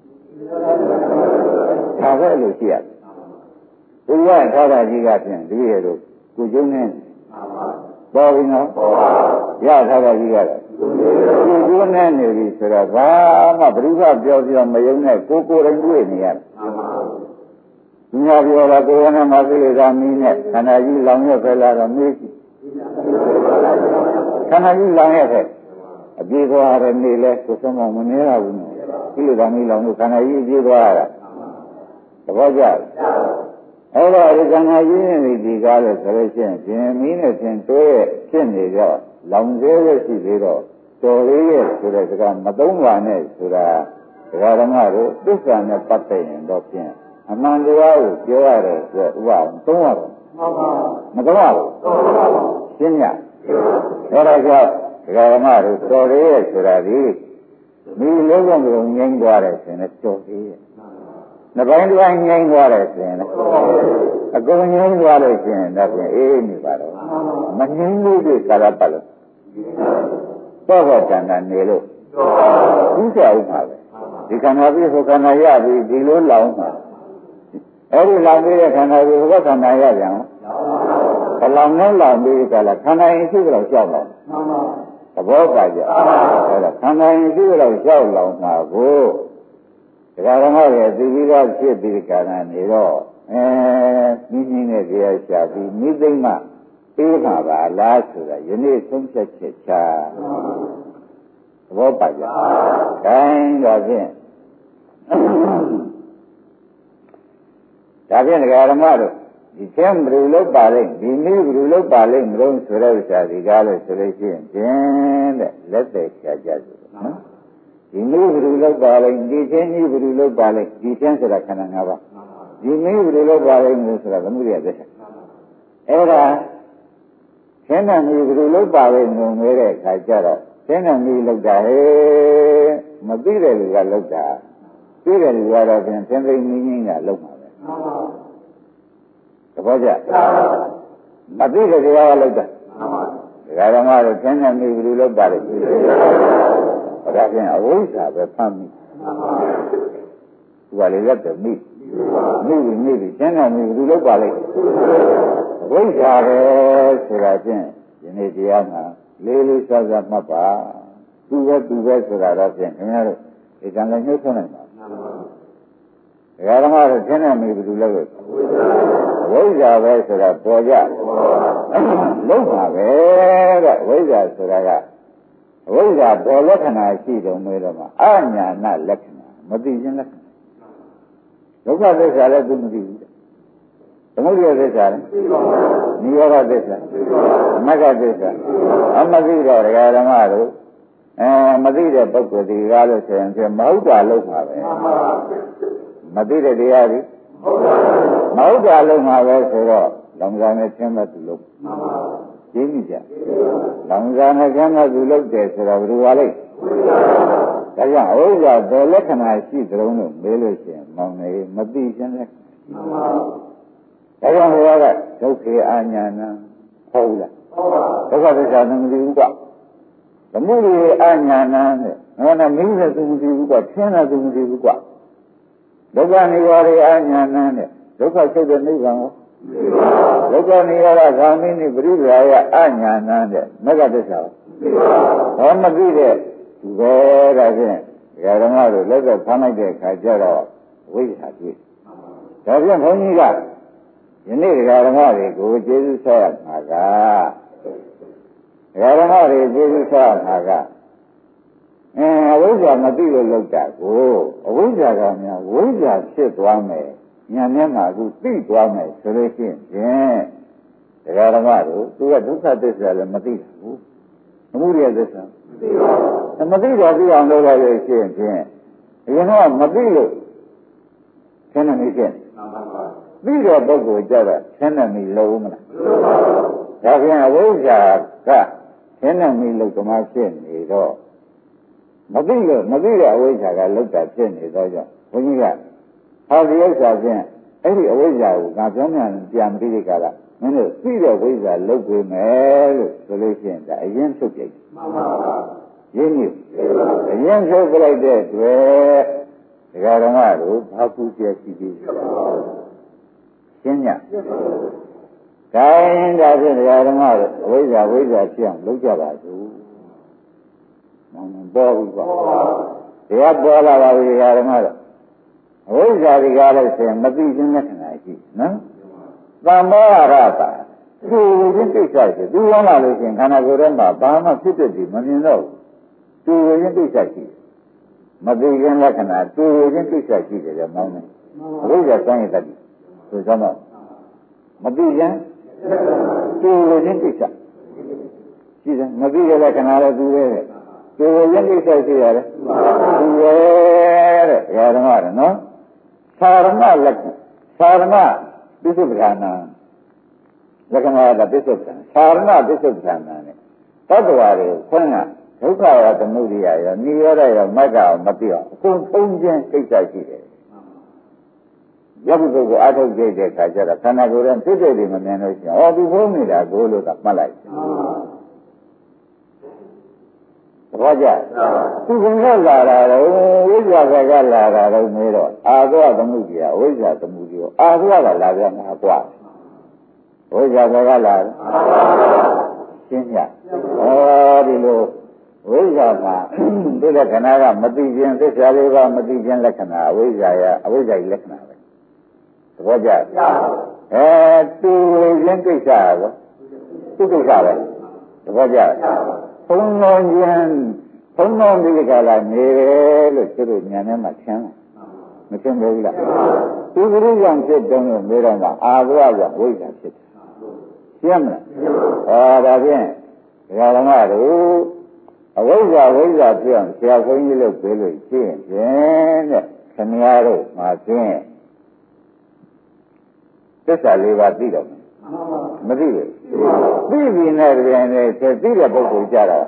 ဒါပဲလို့ရှိရတယ်ဘုရားထားတာကြီးကဖြင့်ဒီရဲ့တို့ကိုကျုံးနေပေါ်ပြီနော်ရထားတာကြီးကတော့ကိုကျုံးနေနေပြီဆိုတော့ဘာမှဘုရားပြောပြောမယုံနဲ့ကိုကိုယ်တိုင်တွေ့နေရတယ်ဒီမှာပြောတာကိုယ်နဲ့မသိလို့သာမင်းနဲ့ခန္ဓာကြီးလောင်ရက်ပဲလာတော့မေးကြည့်ခန္ဓာကြီးလောင်ရက်ပဲအပြေးသွားရနေလဲကိုယ်ဆုံးမနေရဘူးနော်ဒီလိုသာမင်းလောင်လို့ခန္ဓာကြီးအပြေးသွားရတာသဘောကျလားအဲ့တော့ဒီခန္ဓာကြီးနဲ့ဒီကားလို့ဆိုလို့ရှိရင်ပြင်းမီးနဲ့ပြင်းတွဲဖြစ်နေတော့လောင်သေးရရှိသေးတော့တော်လေးရဲ့ဆိုတဲ့စကားမသုံးပါနဲ့ဆိုတာဒကာဓမ္မတို့သစ္စာနဲ့ပတ်သက်ရင်တော့ဖြင့်အမှန်တရားကိုပြောရတယ်ဆိုတော့ဥပအောင်သုံးရတော့မသုံးရဘူးရှင်းညအဲ့ဒါကြောင့်ဒကာဓမ္မတို့တော်လေးရဲ့ဆိုတာဒီမိလုံးလုံးကိုငြိမ်းသွားတယ်ဆိုရင်တော်သေးရဲ့နှစ်ပိုင်းတစ်ပိုင်းငြိမ်းသွားတယ်ဆိုရင်အကုန်ငြိမ်းသွားလို့ရှိရင်တော့ပြင်အေးနေပါတော့မငြိမ်းလို့ဒီကာလပတ်လို့တော့တော့တန်တန်နေလို့ဥစ္စာဥမှာပဲဒီခန္ဓာပြီးဟိုခန္ဓာရပြီးဒီလိုလောင်မှာအဲ့ဒီလောင်ပြီးတဲ့ခန္ဓာကိုဟိုခန္ဓာရပြန်ဘလောင်နဲ့လောင်ပြီးကြလားခန္ဓာရင်ရှိတော့ကြောက်တော့သဘောပါကြအဲ့ဒါခန္ဓာရင်ရှိတော့ကြောက်လောင်မှာကိုဒကာဓမ္မရဲ့သိပြီးတော့ဖြစ်ပြီးကာလနေတော့အဲမြင်းကြီးနဲ့တရားရှာပြီးမိသိမ့်မှပြေးမှာပါလားဆိုတာယနေ့ဆုံးဖြတ်ချက်ချသဘောပါကြ။ဒါင်းတော့ဖြင့်ဒါဖြင့်ဒကာဓမ္မတို့ဒီကျမ်းဘယ်လိုလုပ်ပါလိမ့်ဒီနည်းဘယ်လိုလုပ်ပါလိမ့်မလို့ဆိုတဲ့ဥစ္စာဒီကားလို့ဆိုလို့ရှိရင်ဖြင့်တဲ့လက်သက်ချကြစို့နော်ဒီနည်းဘယ်လိုလုပ်ပါလိမ့်ဒီချင်းကြီးဘယ်လိုလုပ်ပါလိမ့်ဒီချင်းဆိုတာခန္ဓာ၅ပါးဒီနည်းဘယ်လိုလုပ်ပါလိမ့်လို့ဆိုတာသမုဒိယသစ္စာအဲ့ဒါရှင်းတဲ့နည်းဘယ်လိုလုပ်ပါလိမ့်လို့ငဲတဲ့အခါကျတော့ရှင်းတဲ့နည်းလုပ်တာဟဲ့မသိတဲ့လူကလုပ်တာသိတဲ့လူကတော့ဖြင့်သင်္သိနည်းကြီးကလုပ်မှာပဲသဘောကျမသိတဲ့တရားကလုပ်တာဒကာဓမ္မတို့ရှင်းတဲ့နည်းဘယ်လိုလုပ်ပါလိမ့်ဒါဖြင့်အဝိဇ္ဇာပဲဖမ်းမိသူကလည်းလက်တော့မိမိပြီးမိပြီးကျန်တာမိဘယ်လိုလုပ်ပါလိမ့်အဝိဇ္ဇာပဲဆိုတာဖြင့်ဒီနေ့တရားမှာလေးလေးစားစားမှတ်ပါသူပဲသူပဲဆိုတာတော့ဖြင့်ခင်ဗျားတို့ဒီကံလည်းညှို့ဆုံးနိုင်ပါဒကာဓမ္မတို့ကျန်တာမိဘယ်လိုလုပ်လဲအဝိဇ္ဇာပဲဆိုတာပေါ်ကြလုံးပါပဲတဲ့အဝိဇ္ဇာဆိုတာကအဝိဇ္ဇာပေါ်လက္ခဏာရှိတုံးမေးတော့မှအညာဏလက္ခဏာမသိခြင်းလက္ခဏာဒုက္ခသစ္စာလည်းသူမသိဘူးသမုဒယသစ္စာလည်းနိရောဓသစ္စာမဂ္ဂသစ္စာအမသိတော့ဒကာဓမ္မတို့အဲမသိတဲ့ပုဂ္ဂိုလ်ဒီကားလို့ဆိုရင်ဖြင့်မဟုတ်တာလုံးပါပဲမသိတဲ့တရားကြီးမဟုတ်တာလုံးပါပဲဆိုတော့လောင်စာနဲ့သင်္မတ်လုံးရှင်းပြီကြလောင်စာနဲ့ကျမ်းသာသူလုပ်တယ်ဆိုတော့ဘယ်လိုပါလိမ့်ဒါကြောင့်အဝိဇ္ဇာပေါ်လက္ခဏာရှိသလုံးလို့မေးလို့ရှိရင်မောင်နေမသိခြင်းလက္ခဏာဒါကြောင့်ဘုရားကဒုက္ခေအာညာဏဟုတ်လားဒုက္ခသစ္စာသမတိဥပသမုဒိအာညာဏတဲ့ငါကမင်းတဲ့သမတိဥပထင်းတဲ့သမတိဥပဒုက္ခនិဝရအာညာဏတဲ့ဒုက္ခချုပ်တဲ့နိဗ္ဗာန်ကိုဒုက္ခនិဝရဂာမိနိပရိဒါယအာညာဏတဲ့မဂ္ဂသစ္စာဟောမသိတဲ့ဒီပဲဒါဖြင့်ဓမ္မတို့လက်သက်ဖမ်းလိုက်တဲ့အခါကျတော့ဝိဇ္ဇာတွေ့ဒါဖြင့်ဘုန်းကြီးကယနေ့ဓမ္မတွေကိုကျေးဇူးဆက်ရမှာကဓမ္မတွေကျေးဇူးဆက်ရမှာကအင်းအဝိဇ္ဇာမသိလို့လောက်တာကိုအဝိဇ္ဇာကများဝိဇ္ဇာဖြစ်သွားမယ်ညာမျက်မှာအခုသိသွားမယ်ဆိုလို့ရှိရင်ဓမ္မတို့သူကဒုက္ခသစ္စာလည်းမသိဘူးသမုဒယသစ္စာမသိတော့သိအောင်လုပ်ရလို့ရှိရင်ဖြင့်အရင်ကမသိလို့ဆင်းနေဖြစ်သိတဲ့ပုဂ္ဂိုလ်ကြတော့ဆင်းနေပြီလုံးမလားဒါပြန်အဝိဇ္ဇာကဆင်းနေပြီလို့ဓမ္မဖြစ်နေတော့မသိလို့မသိတဲ့အဝိဇ္ဇာကလောက်တာဖြစ်နေတော့ကြောင့်ဘုန်းကြီးကဟာဒီဥစ္စာဖြင့်အဲ့ဒီအဝိဇ္ဇာကိုငါပြောမြန်ပြန်ပြီးဒီကလာမင်းတို့သိတဲ့ဝိဇ္ဇာလုတ်ပေးမယ်လို့ဆိုလို့ရှိရင်ဒါအရင်ထုတ်ပြိတ်မှန်ပါပါရင်းကြီးအရင်ထုတ်ပြလိုက်တဲ့တွေ့ဒကာဓမ္မတို့ဘာကူကျရှိသေးလဲရှင်းညဒါရင်ဒါဖြင့်ဒကာဓမ္မတို့အဝိဇ္ဇာဝိဇ္ဇာဖြစ်အောင်လုပ်ကြပါစို့မှန်ပေါ်ဘူးကွာတရားပေါ်လာပါပြီဒကာဓမ္မတို့အဝိဇ္ဇာဒီကားလို့ဆိုရင်မသိခြင်းလက္ခဏာရှိနော်သံမောဟရတာသူဝင်ကိစ္စရှိသူဝင်လာလို့ရှိရင်ခန္ဓာကိုယ်ထဲမှာဘာမှဖြစ်တဲ့ဒီမမြင်တော့ဘူးသူဝင်ကိစ္စရှိမသိခြင်းလက္ခဏာသူဝင်ကိစ္စရှိတယ်ကြောင့်မောင်းနေအဝိဇ္ဇာစမ်းရတတ်တယ်ဆိုစမ်းတော့မသိခြင်းသူဝင်ကိစ္စရှိတယ်မသိတဲ့လက္ခဏာလည်းသူပဲသူဝင်ကိစ္စရှိရတယ်သူပဲတဲ့ဓမ္မရနော်သာရမလက္ခသာရမပစ္စုပ္ပန္နလက္ခဏာကပစ္စုပ္ပန်သာရမပစ္စုပ္ပန္နနဲ့တတ္တဝါတွေခွန်းကဒုက္ခရသမုဒိယရောနိရောဓရောမဂ္ဂအောင်မသိအောင်အကုန်သုံးခြင်းကိစ္စရှိတယ်ယခုပုဂ္ဂိုလ်အထုတ်ကြတဲ့အခါကျတော့ခန္ဓာကိုယ်ရဲ့ဖြစ်တဲ့တွေမမြင်လို့ရှိရင်ဟောသူဘုံနေတာကိုလို့ကမှတ်လိုက်ဘောကြသူကလာတာတော့ဝိဇ္ဇာကလာတာတော့မေးတော့အာသောသမုဒိယဝိဇ္ဇာသမုဒိယအာသောကလာပြန်မှာกว่าဝိဇ္ဇာကလာရှင်းပြဩဒီလိုဝိဇ္ဇာမှာဒီလက္ခဏာကမသိခြင်းသစ္စာလေးပါးမသိခြင်းလက္ခဏာအဝိဇ္ဇာရအဝိဇ္ဇာလက္ခဏာပဲသဘောကျအဲသူရင်ကိစ္စရောသူကိစ္စပဲသဘောကျဘုံတော်ခြင်းဘုံတော်ဒီကလာနေတယ်လို့သူတို့ညာထဲမှာထင်တယ်မထင်ဘူးလားသူကလေးကြောင့်ဖြစ်တယ်လို့မေးတော့မှအာဘဝကြောင့်ဝိဇ္ဇာဖြစ်တယ်ရှင်းမလားအဲဒါဖြင့်ဒကာဓမ္မတို့အဝိဇ္ဇာဝိဇ္ဇာပြောင်းဆရာခွန်ကြီးလို့ပြောလို့ရှင်းဖြင့်တဲ့ခင်ဗျားတို့မှာဖြင့်သစ္စာလေးပါးသိတော့မသိဘူးသိပြီနဲ့ပြန်နေသိတဲ့ပုဂ္ဂိုလ်ကြတော့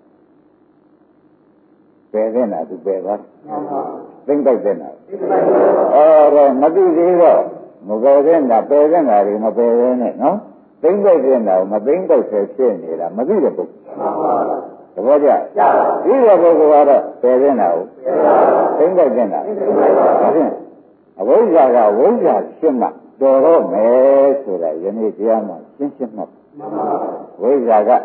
ပယ်တဲ့နာသူပယ်သွားသိမ့်တိုက်တဲ့နာအော်တော့မသိသေးတော့မပယ်တဲ့နာပယ်တဲ့နာတွေမပယ်ရဲနဲ့နော်သိမ့်တိုက်တဲ့နာကိုမသိမ့်တိုက်ဆဲဖြစ်နေတာမသိတဲ့ပုဂ္ဂိုလ်သဘောကျသိတဲ့ပုဂ္ဂိုလ်ကတော့ပယ်တဲ့နာကိုသိမ့်တိုက်တဲ့နာဒါဖြင့်အဝိဇ္ဇာကဝိဇ္ဇာဖြစ်မှတော်တော့မယ်ဆိုတာယနေ့တရားမှာရှင်းရှင်းမှတ်ဝိဇ္ဇာကဓ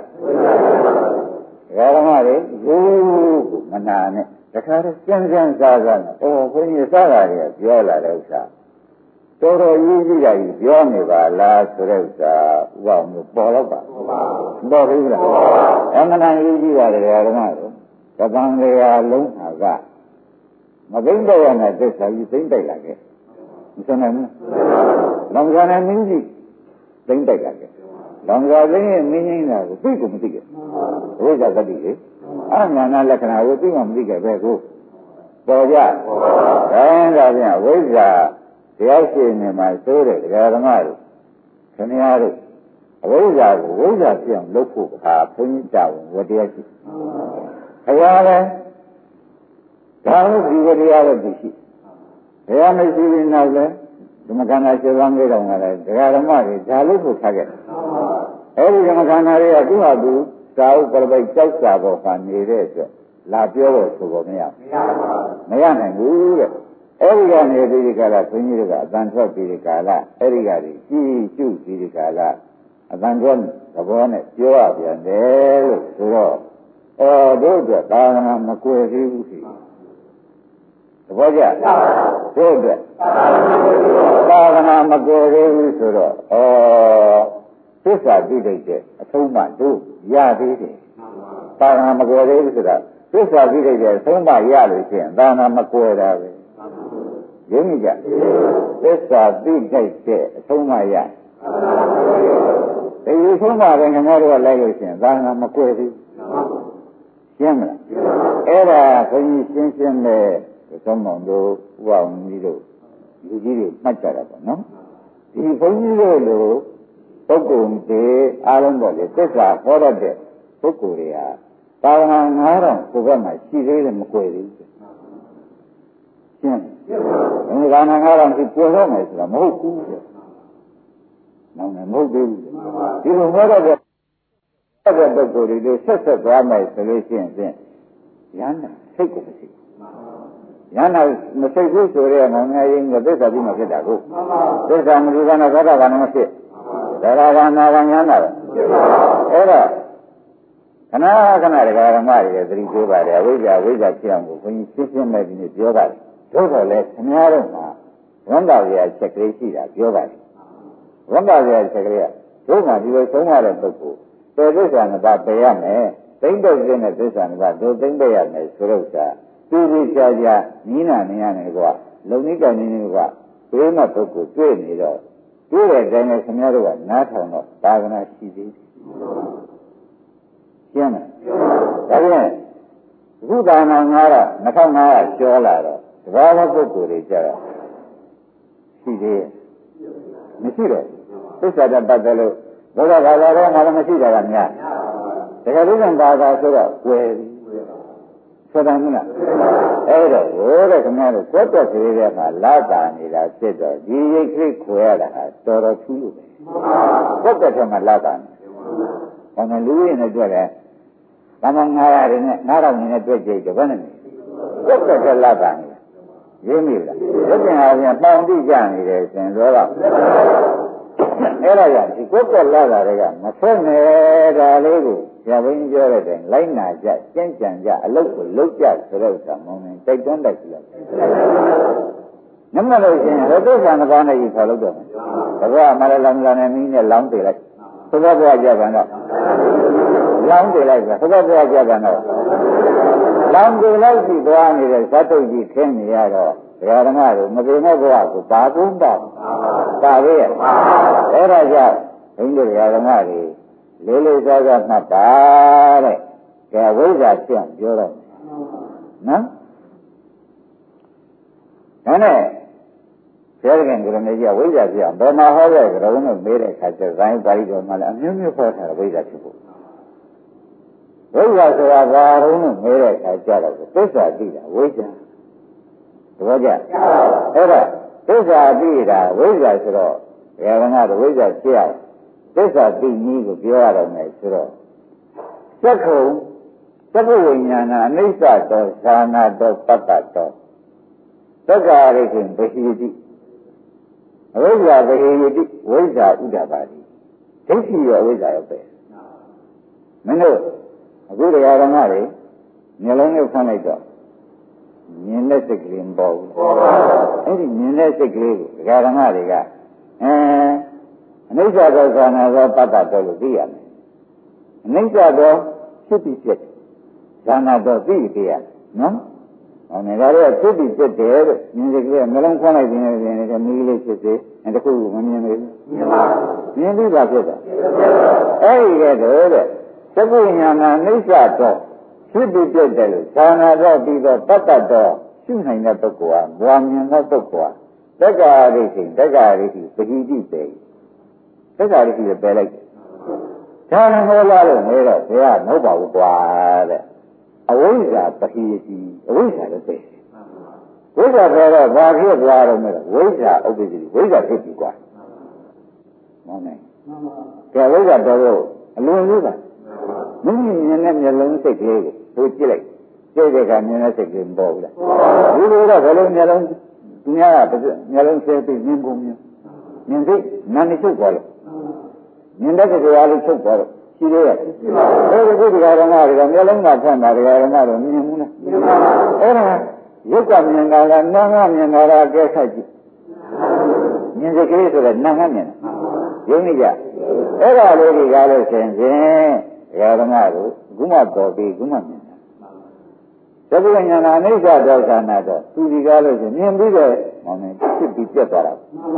မ္မတွေရိုးမနာနဲ့တခါတော့ကျန်းကျန်းစားစားနဲ့အော်ဘုန်းကြီးစားတာတွေကပြောလာတဲ့ဥစ္စာတော်တော်ရေးကြည့်တာကြီးပြောနေပါလားဆိုတဲ့ဥစ္စာဥပမာပေါ်တော့ပါမပေါ်ဘူးလားအမှန်တန်ရေးကြည့်တာတွေကဓမ္မတွေတပံတွေအားလုံးဟာကမသိမ့်တော့ရတဲ့သစ္စာကြီးသိမ့်တိုက်လာခဲ့မစနိုင်ဘူးလောင်စာနဲ့မင်းကြီးသိမ့်တိုက်လာခဲ့လောင်စာသိမ့်ရဲ့မင်းကြီးတာကိုသိကိုမသိခဲ့ဝိဇ္ဇာသတိလေအညာနာလက္ခဏာကိုသိမှမသိခဲ့ပဲကိုပေါ်ကြအဲဒါပြန်ဝိဇ္ဇာတရားရှိနေမှာစိုးတဲ့ဓမ္မတို့ခင်ဗျားတို့အဝိဇ္ဇာကိုဝိဇ္ဇာပြအောင်လုပ်ဖို့ဟာဘုန်းကြီးတောင်းဝတရားရှိခင်ဗျားလည်းဒါလို့ဒီဝတရားလည်းသိရှိဘုရားမရှိရင်တော့လည်းဓမ္မခန္ဓာရှင်းပန်းကြတော့ကလည်းဒကာဓမ္မတွေဒါလို့ကိုထားခဲ့အဲ့ဒီဓမ္မခန္ဓာတွေကသူ့ဟာသူသာဥပရပိတ်ကြောက်စာပေါ်မှာနေတဲ့အတွက်လာပြောဖို့ဆိုပေါ်မရမရနိုင်ဘူးတဲ့အဲ့ဒီကနေဒီဒီကာလဘုန်းကြီးတို့ကအတန်ထွက်ပြီးဒီကာလအဲ့ဒီကကြီးကြီးကျုပ်ပြီးဒီကာလအတန်ထွက်သဘောနဲ့ပြောရပြန်တယ်လို့ဆိုတော့အော်တို့အတွက်သာသနာမကွယ်သေးဘူးရှိသဘောကျတို့အတွက်သာသနာမကွယ်သေးဘူးဆိုတော့အော်သစ္စာသိတဲ့အဆုံးအမတို့ရသေးတယ်သာသနာမကွယ်သေးဘူးဆိုတာသစ္စာသိတဲ့အဆုံးအမရလို့ရှိရင်သာသနာမကွယ်တာပဲရင်းမိကြသစ္စာသိတဲ့အဆုံးအမရဒီဆုံးအမပဲငါတို့ကလိုက်လို့ရှိရင်သာသနာမကွယ်သေးရှင်းမလားအဲ့ဒါခွန်ကြီးရှင်းရှင်းနဲ့သုံးမောင်တို့ဥပအောင်ကြီးတို့လူကြီးတွေမှတ်ကြတာပေါ့နော်ဒီခွန်ကြီးတို့လိုပုဂ္ဂိုလ်တွေအားလုံးပေါ့လေသစ္စာဟောရတဲ့ပုဂ္ဂိုလ်တွေဟာသာသနာငါးတော်ကိုယ်ဘက်မှာရှိသေးတယ်မကွယ်သေးဘူးရှင်းဒီသာသနာငါးတော်ကိုပွယ်တော့မယ်ဆိုတာမဟုတ်ဘူးနော်မဟုတ်သေးဘူးဒီလိုဟောရတဲ့အဲ့တဲ့ပုဂ္ဂိုလ်တွေဆက်ဆက်သွားမယ်ဆိုလို့ရှိရင်ဖြင့်ယန္တာစိတ်ကိုမရှိဘူးယန္တာမစိတ်ဘူးဆိုရဲမောင်ငယ်ရင်းကသစ္စာပြီးမှဖြစ်တာကိုသစ္စာမလူကနာသောတာပန်မဖြစ်သရဂါနာဂယန္တာပဲအဲ့တော့ခဏခဏဒကာရမတွေသတိပေးပါတယ်အဝိဇ္ဇာဝိဇ္ဇာဖြစ်အောင်ကိုဘုန်းကြီးရှင်းရှင်းမဲ့ဒီနေ့ပြောပါတယ်သို့တော်လည်းခင်ဗျားတို့မှာဝန်တာရချက်ကလေးရှိတာပြောပါတယ်ဝန်တာရချက်ကလေးကတို့မှဒီလိုဆုံးရတဲ့ပုဂ္ဂိုလ်သေသစ္စာနှစ်ပါးပယ်ရမယ်သိမ့်တဲ့စိတ်နဲ့သစ္စာနှစ်ပါးတို့သိမ့်တဲ့ရမယ်ဆိုတော့သာသူဒီချာချာနီးနာနေရတယ်ကွာလုံနိကနေနေကွာဘေးမှာပုဂ္ဂိုလ်တွေ့နေတော့တွေ့တဲ့အတိုင်းနဲ့ခင်ဗျားတို့ကနားထောင်တော့သာသနာရှိသေးတယ်ရှင်းလားဒါပြန်အခုသာနာငါးတော့နှစ်ထောင်ငါးရာကျော်လာတော့တဘာဝပုဂ္ဂိုလ်တွေကြတော့ရှိသေးရဲ့မရှိတော့သစ္စာတပတ်တယ်လို့ဘုရားဘာသာတော်ငါလည်းမရှိတာကများတကယ်လို့ဘာသာဆိုတော့ကွယ်ပြီဆိုတာမလားအဲ့တော့ဘိုးတဲ့ခင်ဗျားတို့ကွက်ကွက်ကလေးတဲ့မှာလာတာနေတာဖြစ်တော့ဒီရိတ်ခရိခွဲရတာဟာတော်တော်ထူးလို့ပဲကွက်ကွက်ထဲမှာလာတာနေဘာမှလူရင်းနဲ့တွေ့တယ်ဘာမှငါးရတယ်နဲ့ငါးတော်နေနဲ့တွေ့ကြတယ်ဘယ်နဲ့ကွက်ကွက်ထဲလာတာနေရင်းမိလားရုပ်ရှင်အားဖြင့်ပေါင်တိကြနေတယ်ဆိုရင်တော့အဲ့ဒါကြောင့်ဒီကိုယ်ကလာတာတွေကမဆက်နေတာလေးကိုဆရာဘင်းပြောတဲ့တိုင်လိုက်နာကြကျင့်ကြံကြအလုပ်ကိုလုပ်ကြဆိုတော့သာမောင်းနေတိုက်တွန်းတိုက်ကြည့်လိုက်နမလို့ရှင်ရတုသံဃာနဲ့ယူဆော်လို့တော့ဘုရားမရလမလာနဲ့မင်းနဲ့လောင်းပေးလိုက်ဘုရားဘုရားကြပြန်တော့လောင်းပေးလိုက်ဆိုဘုရားဘုရားကြပြန်တော့လောင်းပေးလိုက်ပြီးသွားနေတဲ့ဇတ်တုတ်ကြီးခင်းနေရတော့ဒကာဓမ္မတို့မပြေမဲ့ဘုရားကိုပါကုန်းတော့ပါပဲအဲ့ဒါကြောင့်ဘုန်းကြီးဒကာဓမ္မတွေလေးလေးစားစားမှတ်ပါတဲ့ကဲဝိဇ္ဇာဖြစ်အောင်ပြောတော့နော်ဒါနဲ့ဆရာကင်ကရမေကြီးဝိဇ္ဇာဖြစ်အောင်ဘယ်မှာဟောတဲ့ကရုံးနဲ့မေးတဲ့အခါကျဇိုင်းပါဠိတော်မှာလည်းအမျိုးမျိုးဟောထားတယ်ဝိဇ္ဇာဖြစ်ဖို့ဝိဇ္ဇာဆိုတာဘာရုံးနဲ့မေးတဲ့အခါကျတော့သစ္စာသိတာဝိဇ္ဇာသဘောကျအဲ့ဒါသစ္စာသိတာဝိဇ္ဇာဆိုတော့ဘယ်ကတော့ဝိဇ္ဇာဖြစ်အောင်သစ္စာသိနည်းကိုပြောရတော့မယ်ဆိုတော့သက္ခုံသက္ကဝိညာဏအနိစ္စတောဇာနာတောပတ္တတောသက္ကာရိခင်ဘဟိတိအဝိဇ္ဇာဘဟိတိဝိဇ္ဇာဥဒ္ဒပါတိဒိဋ္ဌိရောအဝိဇ္ဇာရောပဲမင်းတို့အခုတရားဓမ္မတွေမျိုးလုံးနဲ့ဆန်းလိုက်တော့မြင်တဲ့စိတ်ကလေးမပေါ်ဘူးအဲ့ဒီမြင်တဲ့စိတ်ကလေးကိုတရားဓမ္မတွေကအဲအနိစ္စသောဇာနာသောပတ္တတော်လို့သိရမယ်အနိစ္စသောဖြစ်ပြီးဖြစ်ဇာနာတော်သိသိရနော်ဟောနေကြတော့ဖြစ်ပြီးဖြစ်တယ်လို့မြင်စိတ်ကလေးနှလုံးခွန်းလိုက်ခြင်းနဲ့မြင်နေတဲ့မိလေးဖြစ်စေအဲတခုမမြင်ဘူးမြင်ပါမြင်ပြီးပါဖြစ်တာအဲ့ဒီကဲတော့တဲ့သက္ကဉာဏအနိစ္စတော်ဖြစ်ပြီးဖြစ်တယ်လို့ဇာနာတော်ပြီးတော့ပတ္တတော်ရှုနိုင်တဲ့ပုဂ္ဂိုလ်ဟာဘဝမြင်တဲ့ပုဂ္ဂိုလ်ဟာတက္ကာရိစိတက္ကာရိစိပဟိတိပေတက္ကာရိစိပယ်လိုက်ဒါလည်းဟောလာလို့နေတော့ဘုရားမဟုတ်ပါဘူးကွာတဲ့အဝိဇ္ဇာပဟိတိအဝိဇ္ဇာလည်းပယ်ဝဝိဇ္ဇာပြောတော့ဘာဖြစ်သွားတော့လဲဝိဇ္ဇာဥပ္ပစ္စည်းဝိဇ္ဇာဖြစ်ပြီကွာမှန်တယ်ကဲဝိဇ္ဇာတော်တော့အလွန်ကြီးပါမိမိမြင်တဲ့မျက်လုံးစိတ်ကလေးကိုသူကြည့်လိုက်ကြည့်တဲ့အခါမြင်တဲ့စိတ်ကလေးမပေါ်ဘူးလားဒီလိုတော့ဘယ်လိုမျက်လုံးသူများကမျက်လုံးဆဲပြီးမြင်ကုန်မြင်မြင်စိတ်နာနေချုပ်သွားလို့မြင်တဲ့ကြော်လေးချုပ်သွားလို့ရှိသေးရဲ့အဲဒီကုသကာရမတွေကမျက်လုံးကဖွင့်တာတရားရမတော့မြင်ဘူးလားအဲ့ဒါရုပ်ကမြင်တာလားနာငါမြင်တာလားအကဲခတ်ကြည့်မြင်စိတ်ကလေးဆိုတော့နာငါမြင်တာယုံနေကြအဲ့ဒါလေးတွေကလည်းဆင်ဖြင့်တရားဓမ္မတို့ခုမှတော်ပြီးခုမှမြင်တာသဗ္ဗဉာဏအနိစ္စဒေါသနာတော့သူဒီကားလို့ရှင်မြင်ပြီးတော့မောင်နေဖြစ်ပြီးပြတ်သွားတာ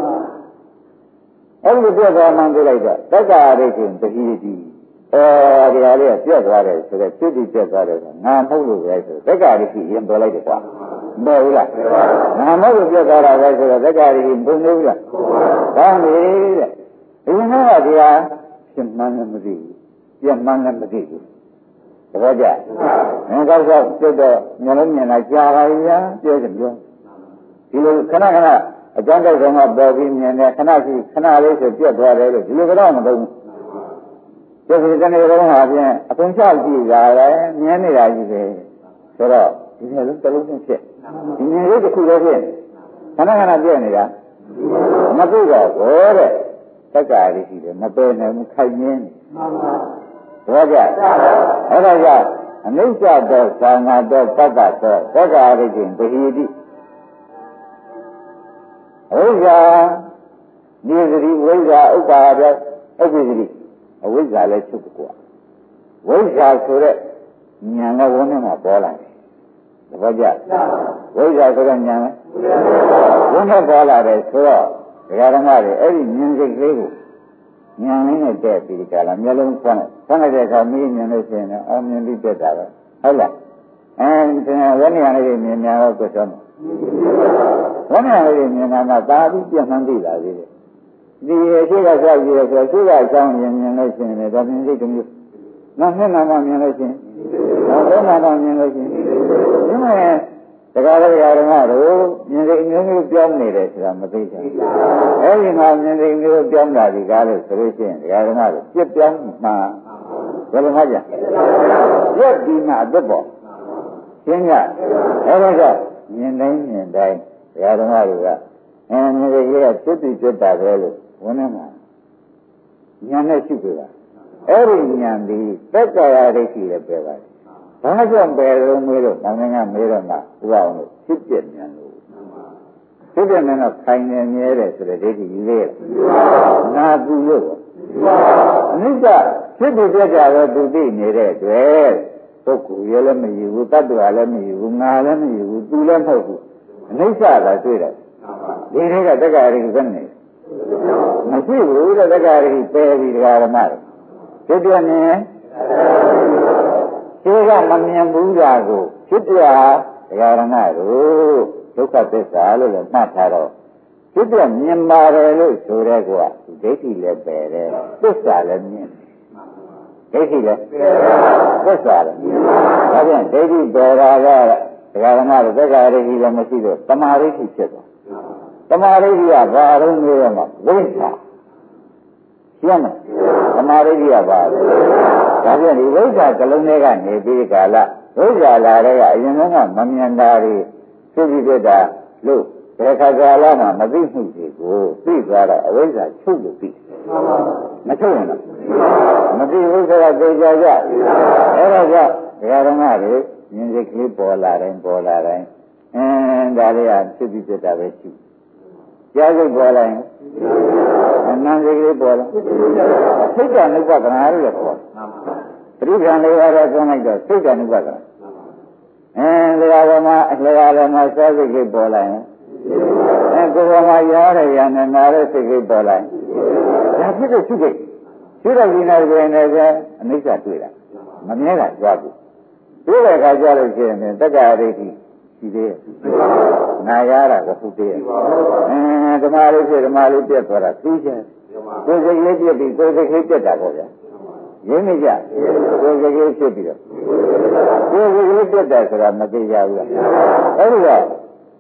အဲ့ဒီပြတ်သွားမှန်းပြောလိုက်တော့တက္ကရာရိရှင်တတိတိအဲဒီဟာလေးကပြတ်သွားတယ်ဆိုတော့ဖြစ်ပြီးပြတ်သွားတယ်ဆိုငါမဟုတ်လို့ပဲဆိုတက္ကရာရိရှင်ရင်ပေါ်လိုက်တယ်ကွာမဟုတ်ဘူးလားငါမဟုတ်လို့ပြတ်သွားတာပဲဆိုတော့တက္ကရာရိရှင်ဘုံလို့လားကောင်းပြီတဲ့ဒီနေ့ကဒီဟာဖြစ်မှန်းလည်းမသိဘူးပြတ်မှန်းလည်းမသိဘူးတပည့်ကြငါကောက်ကောက်ပြတ်တော့မျက်လုံးမြင်လာကြာပါပြီဗျာပြောချင်ပြောဒီလိုခဏခဏအကျဉ်းချုပ်ဆုံးကပေါ်ပြီးမြင်တယ်ခဏရှိခဏလေးဆိုပြတ်သွားတယ်လို့ဒီလိုကတော့မသုံးဘူးဒီလိုတနေ့လုံးဟာဖြင့်အကုန်ချကြည့်ကြတယ်မြင်နေတာကြီးပဲဆိုတော့ဒီလိုလုံးတစ်လုံးချင်းဖြစ်ဒီမြင်လေးတစ်ခုလေးဖြစ်ခဏခဏပြည့်နေတာမသိတော့ဘောတဲ့တက္ကရာရှိတယ်မပယ်နိုင်ဘူးခိုင်မြင်းဘောကြအဲ့ဒါကြောင့်အနိစ္စတော့သံဃာတော့တတ္တတော့တက္ကရာရှိတဟိတိဝိဇ္ဇာဒီစရိဝိဇ္ဇာဥပ္ပါဒဥပ္ပစ္စရိအဝိဇ္ဇာလည်းချုပ်ကွာဝိဇ္ဇာဆိုတဲ့ဉာဏ်ကဝန်းထဲမှာပေါ်လာတယ်တပည့်ကြဝိဇ္ဇာဆိုတဲ့ဉာဏ်ကဝန်းထဲပေါ်လာတယ်ဆိုတော့ဒကာဓမ္မတွေအဲ့ဒီဉာဏ်စိတ်ကလေးကိုဉာဏ်လေးနဲ့တက်ပြီးဒီကလာမျက်လုံးဖွင့်လိုက်ဖွင့်လိုက်တဲ့အခါမင်းမြင်လို့ရှိရင်အောင်မြင်ပြီးတက်တာပဲဟုတ်လားအဲဒီဝိညာဉ်လေးမြင်များတော့ကိုယ်ဆုံးဝိညာဉ်လေးမြင်တာကသာပြီးပြတ်မှန်းသိလာသေးတယ်ဒီရှိကဆောက်ကြည့်ရဆိုရှိကအကြောင်းမြင်မြင်လို့ရှိရင်လည်းဒါပြင်စိတ်တမျိုးနောက်နှစ်နာမှမြင်လို့ရှိရင်နောက်သုံးနာမှမြင်လို့ရှိရင်ဒီမှာတက္ကရာဓမ္မတို့မြင်စိတ်အမျိုးမျိုးပြောင်းနေတယ်ဆိုတာမသိကြဘူးအဲဒီမှာမြင်စိတ်မျိုးပြောင်းတာဒီကားလို့ဆိုလို့ရှိရင်တက္ကရာဓမ္မတို့ပြစ်ပြောင်းမှဘယ်လိုမှကြပြက်ပြီးမှအသက်ပေါ်ရှင်းကြအဲဒါကမြင်တိုင်းမြင်တိုင်းတက္ကရာဓမ္မတို့ကအဲမြင်စိတ်ကဖြစ်ပြီးပြတ်တာပဲလို့ဝန်းထဲမှာဉာဏ်နဲ့ရှိကြတာအဲ့ဒီဉာဏ်ဒီတက္ကရာဒိဋ္ဌိလည်းပဲပါတယ်ဘာကြောင့်ပဲလို့မေးတော့နောင်ငါမေးတော့မှဥပအောင်လို့ဖြစ်ပြဉာဏ်လို့ဖြစ်ပြဉာဏ်တော့ခိုင်နေမြဲတယ်ဆိုတဲ့ဒိဋ္ဌိယူသေးတယ်နာသူလို့အနိစ္စဖြစ်ပြီးပြတ်ကြတော့သူသိနေတဲ့အတွက်ပုဂ္ဂိုလ်ရဲ့လည်းမယူဘူးတတ္တဝါလည်းမယူဘူးငါလည်းမယူဘူးသူလည်းမဟုတ်ဘူးအနိစ္စသာတွေ့တယ်ဒီတွေကတက္ကရာဒိဋ္ဌိပဲနေမရှိဘူးတဲ့တက္ကရာဒိဋ္ဌိပယ်ပြီးတရားဓမ္မတွေဖြစ်ပြနေဒီကမမြင်ဘူးတာကိုဖြစ်ပြတရားဓမ္မတို့ဒုက္ခသစ္စာလို့လည်းမှတ်ထားတော့ဖြစ်ပြမြင်ပါတယ်လို့ဆိုတဲ့ကွာဒိဋ္ဌိလည်းပယ်တယ်သစ္စာလည်းမြင်ဒိဋ္ဌိလည်းသစ္စာလည်းဒါပြန်ဒိဋ္ဌိပယ်တာကတရားဓမ္မတို့တက္ကရာဒိဋ္ဌိလည်းမရှိတော့တမာဒိဋ္ဌိဖြစ်သွားတမာဒိဋ္ဌိကဘာလို့မျိုးရမှာဝိသရှင်းမတမာဒိဋ္ဌိကဘာလဲဒါပြန်ဒီဝိသကလုံးတွေကနေပြီးကာလဝိဇာလာတဲ့ကအရင်ကမမြင်တာတွေသိပြီးပြတာလို့ဒီခါကာလမှာမသိမှုတွေကိုသိသွားတော့အဝိဇ္ဇာချုပ်လို့ပြီးမချုပ်ရင်တော့မသိဝိဇ္ဇာကသိကြကြအဲ့ဒါကြောင့်ဒကာဓမ္မတွေမြင်စိတ်ကလေးပေါ်လာတိုင်းပေါ်လာတိုင်းအင်းဒါလေးကဖြစ်ပြီးပြတာပဲရှိကြားစိတ်ပေါ်လာရင်အနန္တစိတ်ကလေးပေါ်လာစိတ်ကနုပဒနာလို့ခေါ်ပရိက္ခဏလေးရတော့ဆုံးလိုက်တော့စိတ်ကနုပဒနာအင်းလေယာပေါ်မှာလေယာပေါ်မှာစောစိတ်ကလေးပေါ်လာရင်အဲကိုယ်ပေါ်မှာရားရရနဲ့နာတဲ့စိတ်ကလေးပေါ်လာရင်ဒါဖြစ်တဲ့စိတ်ကရှိတဲ့ဒီနေ့ဆိုရင်လည်းအနိစ္စတွေ့တာမမြဲတာကြွားဘူးတွေ့တဲ့အခါကျလို့ရှိရင်တက္ကရာဒိဋ္ဌိရှိသေးရဲ့နာရတာကဟုတ်သေးရဲ့အင်းဓမ္မလေးဖြစ်ဓမ္မလေးပြတ်သွားတာသိချင်ကိုယ်စိတ်လေးပြတ်ပြီးကိုယ်စိတ်လေးပြတ်တာပေါ့ဗျာရင်းနေကြကိုယ်စိတ်လေးဖြစ်ပြီးတော့ကိုယ်စိတ်လေးပြတ်တယ်ဆိုတာမသိကြဘူးလားအဲ့ဒီက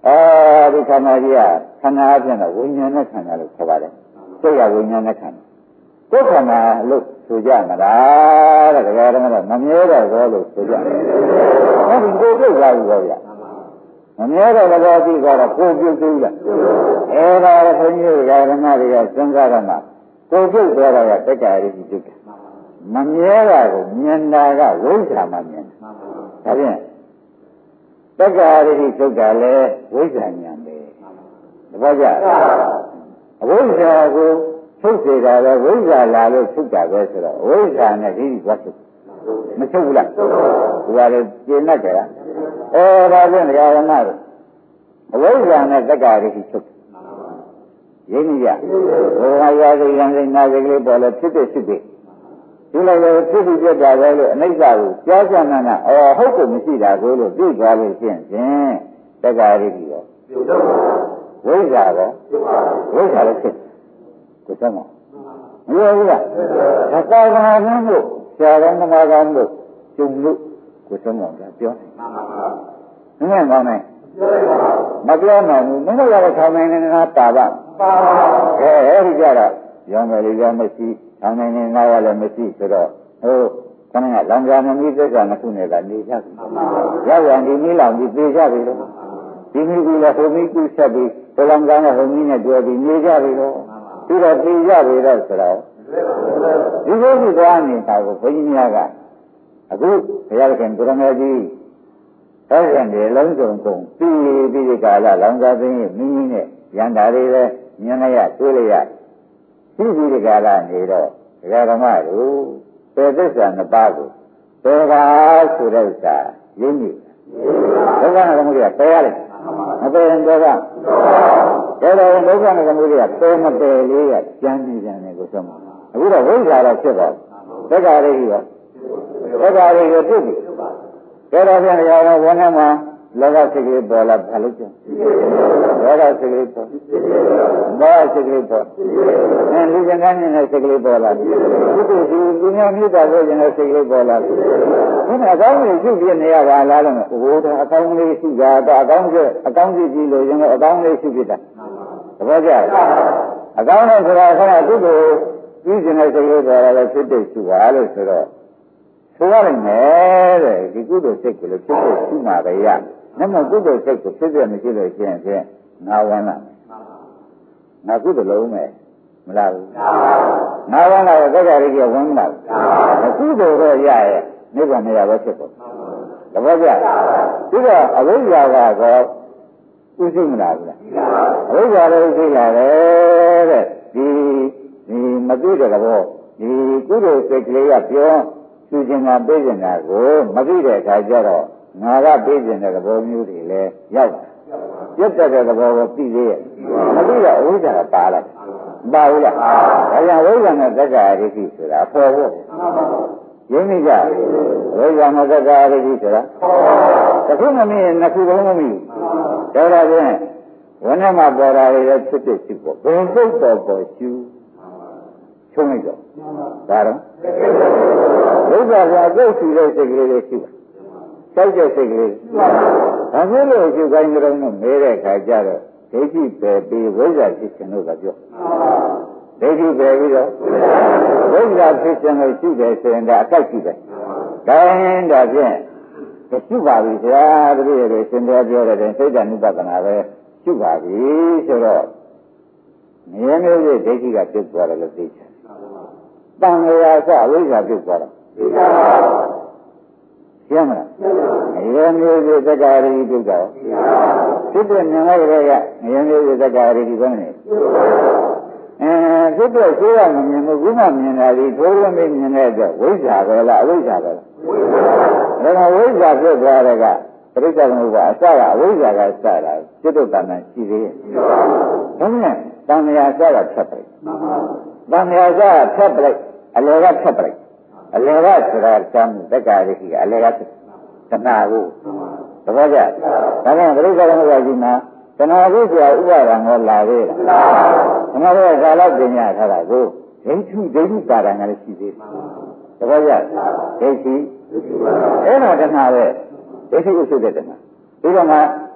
အဲဒီခန္ဓာကြီးကခန္ဓာအပြင်တော့ဝိညာဉ်နဲ့ခန္ဓာလို့ခေါ်ပါတယ်စိတ်ကဝိညာဉ်နဲ့ခန္ဓာကိုယ်ခန္ဓာလို့ဆိုကြမှာလားတဲ့ဒါကြတော့မမြဲတော့ဘောလို့ဆိုကြတယ်အဲဒီကိုယ်ပြုတ်သွားပြီပေါ့ဗျာမမြဲတဲ့သဘောသိကြတော့ကိုယ်ပြုတ်သေးလားအဲဒါဘုန်းကြီးဓမ္မတွေကစဉ်းစားရမှာကိုယ်ပြုတ်သွားတာကတက္ကရာကြီးပြုတ်တယ်မမြဲတာကိုမြင်တာကဝိဇ္ဇာမှမြင်တယ်ဒါဖြင့်တက္ကရာကြီးပြုတ်တာလဲဝိဇ္ဇာဉာဏ်ပဲသဘောကျအဝိဇ္ဇာကိုထုတ်စေတာပဲဝိဇ္ဇာလာလို့ထုတ်တာပဲဆိုတော့ဝိဇ္ဇာနဲ့ဒီဒီသွားထုတ်မထုတ်ဘူးလားဒီဟာလေကျင့်တတ်ကြလားအဲဒါဖြင့်ဓမ္မတို့အဝိဇ္ဇာနဲ့တက္ကရာကြီးထုတ်ရင်းကြီးရဘုရားရာဇိယံစိနာစိကလေးပေါ်လဲဖြစ်ဖြစ်ဖြစ်ဖြစ်ဒီလိုလေဖြစ်ဖြစ်ပြတ်တာပဲလို့အနိစ္စကိုကြားကြနာနာအော်ဟုတ်ကိုမရှိတာကိုလို့သိသွားလို့ရှင်းဖြင့်တက္ကရာကြီးရောဝိဇ္ဇာရောဝိဇ္ဇာလည်းဖြစ်ကိုစမ်းမမရဘူးလားသက္ကာကနာလို့ဆရာတော်နမကောင်လို့ကျုံလို့ကိုစမ်းမကပြောနည်းနည်းကောင်းနိုင်မပြောနိုင်ဘူးမင်းတို့ရတဲ့ခေါင်းနိုင်နေတာတာပါပါအဲအဲဒီကြတော့ရောင်းမယ်လေရောမရှိခေါင်းနိုင်နေတာကလည်းမရှိဆိုတော့ဟိုခဏကလောင်ကြမမီးသစ္စာနှစ်ခုနဲ့ကနေကြပြီရောက်ရင်ဒီမီးလောင်ပြီးပြေကြပြီလို့ဒီမီးကူလည်းဟိုမီးကူဆက်ပြီးဘလောင်ကနဲ့ဟိုမီးနဲ့တွေ့ပြီးနေကြပြီလို့ပြီးတော့ပြေကြပြီတော့ဆိုတော့ဒီလိုဒီသွားနေတာကိုဘုန်းကြီးများကအခုဘုရားခင်ကိုရမေကြီးအဲ့ဒီကနေလုံးစုံကုန်ပြီးပြီးဒီကာလလောင်စားသိင်းမိမိနဲ့ရန်တာတွေလည်းမြင်ရတွေ့ရပြီးပြီးဒီကာလနေတော့ဒကာဓမ္မတို့ပေသစ္စာနှစ်ပါးကိုပေကားဆိုတဲ့ဥစ္စာရင်းမိဒုက္ခနဲ့သမုဒယပယ်ရတယ်မပယ်ရင်ဒုက္ခတယ်တယ်ဒုက္ခနဲ့သမုဒယပယ်မပယ်လေးကကျမ်းနေကြတယ်ကိုဆိုမှာအခုတော့ဝိဇ္ဇာတော့ဖြစ်သွားပြီတက္ကရာကြီးရောတက္ကရာကြီးကိုပြစ်ပြီဒါတော့ပြန်ရအောင်ဝန်းထဲမှာလောကစိတ်ကလေးပေါ်လာဘာလို့ကျလောကစိတ်ကလေးပေါ်ဘောစိတ်ကလေးပေါ်အဲလူကျန်ကန်းနေတဲ့စိတ်ကလေးပေါ်လာဒီလိုဒီလူများမြစ်တာလို့ကျင်တဲ့စိတ်ကလေးပေါ်လာဒီမှာအကောင်းကြီးရှုပြနေရပါလားလို့ဟိုဒါအကောင်းလေးရှုတာတော့အကောင်းကြီးအကောင်းကြီးကြည့်လို့ကျင်တော့အကောင်းလေးရှုပြတာသဘောကျအကောင်းလို့ဆိုတာခဏသူ့ကိုပြီးကျင်တဲ့စိတ်ကလေးပေါ်လာလဲဖြစ်တဲ့ရှုပါလို့ဆိုတော့ဆိုရမယ်တဲ့ဒီကုသိုလ်စိတ်ကိုလည်းဖြစ်ဖြစ်ရှိမှာပဲရနမကုသိုလ်စိတ်ကိုဖြစ်ဖြစ်မရှိလို့ရှိရင်ဖြင့်ငါဝမ်းလာငါကုသိုလ်လုံးမယ်မလားဘူးငါဝမ်းလာတော့တက္ကရာကြီးဝမ်းမလာဘူးကုသိုလ်တော့ရရဲ့နိဗ္ဗာန်ရပဲဖြစ်ကုန်သဘောကျပြီးတော့အဝိဇ္ဇာကတော့ဥသိမလားဘူးလားအဝိဇ္ဇာလည်းသိလာတယ်တဲ့ဒီဒီမသိတဲ့ဘောဒီကုသိုလ်စိတ်ကလေးကပြောသူကျင်တာပြေးကျင်တာကိုမသိတဲ့အခါကျတော့ငါကပြေးကျင်တဲ့သဘောမျိုးတွေလည်းရောက်ပြတ်တဲ့သဘောကိုသိသေးရဲ့မသိတော့အဝိဇ္ဇာကပါလာမပါဘူးလားဒါကြောင့်ဝိဇ္ဇာနဲ့တက္ကရာဒိဋ္ဌိဆိုတာအဖို့ဖို့ရင်းမိကြဝိဇ္ဇာနဲ့တက္ကရာဒိဋ္ဌိဆိုတာတစ်ခုမမြင်နှစ်ခုလုံးမမြင်ဒါတော့ဖြင့်ဝိနည်းမှာပေါ်တာတွေလည်းဖြစ်ဖြစ်ရှိပေါ့ဘုံပုတ်တော်ပေါ်ရှုချုံးလိုက်တော့ဒါတော့ဘုရားကအကျိတ်ရှိတဲ့စိတ်ကလေးတွေရှိပါစိုက်တဲ့စိတ်ကလေးဒါမျိုးလို့ရှုခိုင်းကြတော့မဲတဲ့ခါကျတော့ဒိဋ္ဌိပဲပြီးဝိဇ္ဇာဖြစ်ခြင်းလို့ကပြောဒိဋ္ဌိပဲပြီးတော့ဝိဇ္ဇာဖြစ်ခြင်းလို့ရှိတယ်ဆိုရင်ဒါအတိုက်ရှိတယ်ဒါရင်ဒါဖြင့်ရှုပါပြီဆရာတပည့်တွေရှင်တော်ပြောတဲ့စိတ်ဓာတ်နုပဒနာပဲရှုပါပြီဆိုတော့မြင်လို့ဒိဋ္ဌိကပြုတ်သွားတယ်လို့သိချင်တန်လျာစအဝိဇ္ဇာပြုတ်သွားတော့သိပါပါရှင်းမလားငရေမျိုးစုသက္ကာရိပြုတ်တော့ဖြစ်တဲ့မြင်လိုက်တဲ့ကငရေမျိုးစုသက္ကာရိဒီဘယ်နဲ့အဲဖြစ်တဲ့ရှိရမမြင်ဘူးခုမှမြင်တာဒီထိုးရမမြင်တဲ့အတွက်ဝိဇ္ဇာပဲလားအဝိဇ္ဇာပဲလားဒါကဝိဇ္ဇာဖြစ်သွားတဲ့ကပရိစ္ဆေသမုပ္ပါအစကအဝိဇ္ဇာကစတာစိတ်တုတ္တနာရှိသေးရဲ့ဒါနဲ့တန်လျာစကဖြတ်ပလိုက်တန်လျာစကဖြတ်ပလိုက်အလယ်ကဖြတ်ပလိုက်အလယ်ကဆိုတာတမ်းတက္ကရာရိရှိကအလယ်ကဖြစ်တဏှာကိုသဘောကျဒါနဲ့ပရိစ္ဆေသမုပ္ပါကြီးမှာတဏှာကိုဆိုတာဥပါဒံကိုလာသေးလားခဏတော့ကာလပညာထားတာကိုဒိဋ္ဌိဒိဋ္ဌိပါဒံကလည်းရှိသေးတယ်သဘောကျဒိဋ္ဌိအဲ့ဒါတဏှာပဲဒိဋ္ဌိဥစ္စုတဲ့တဏှာဒီတော့မှ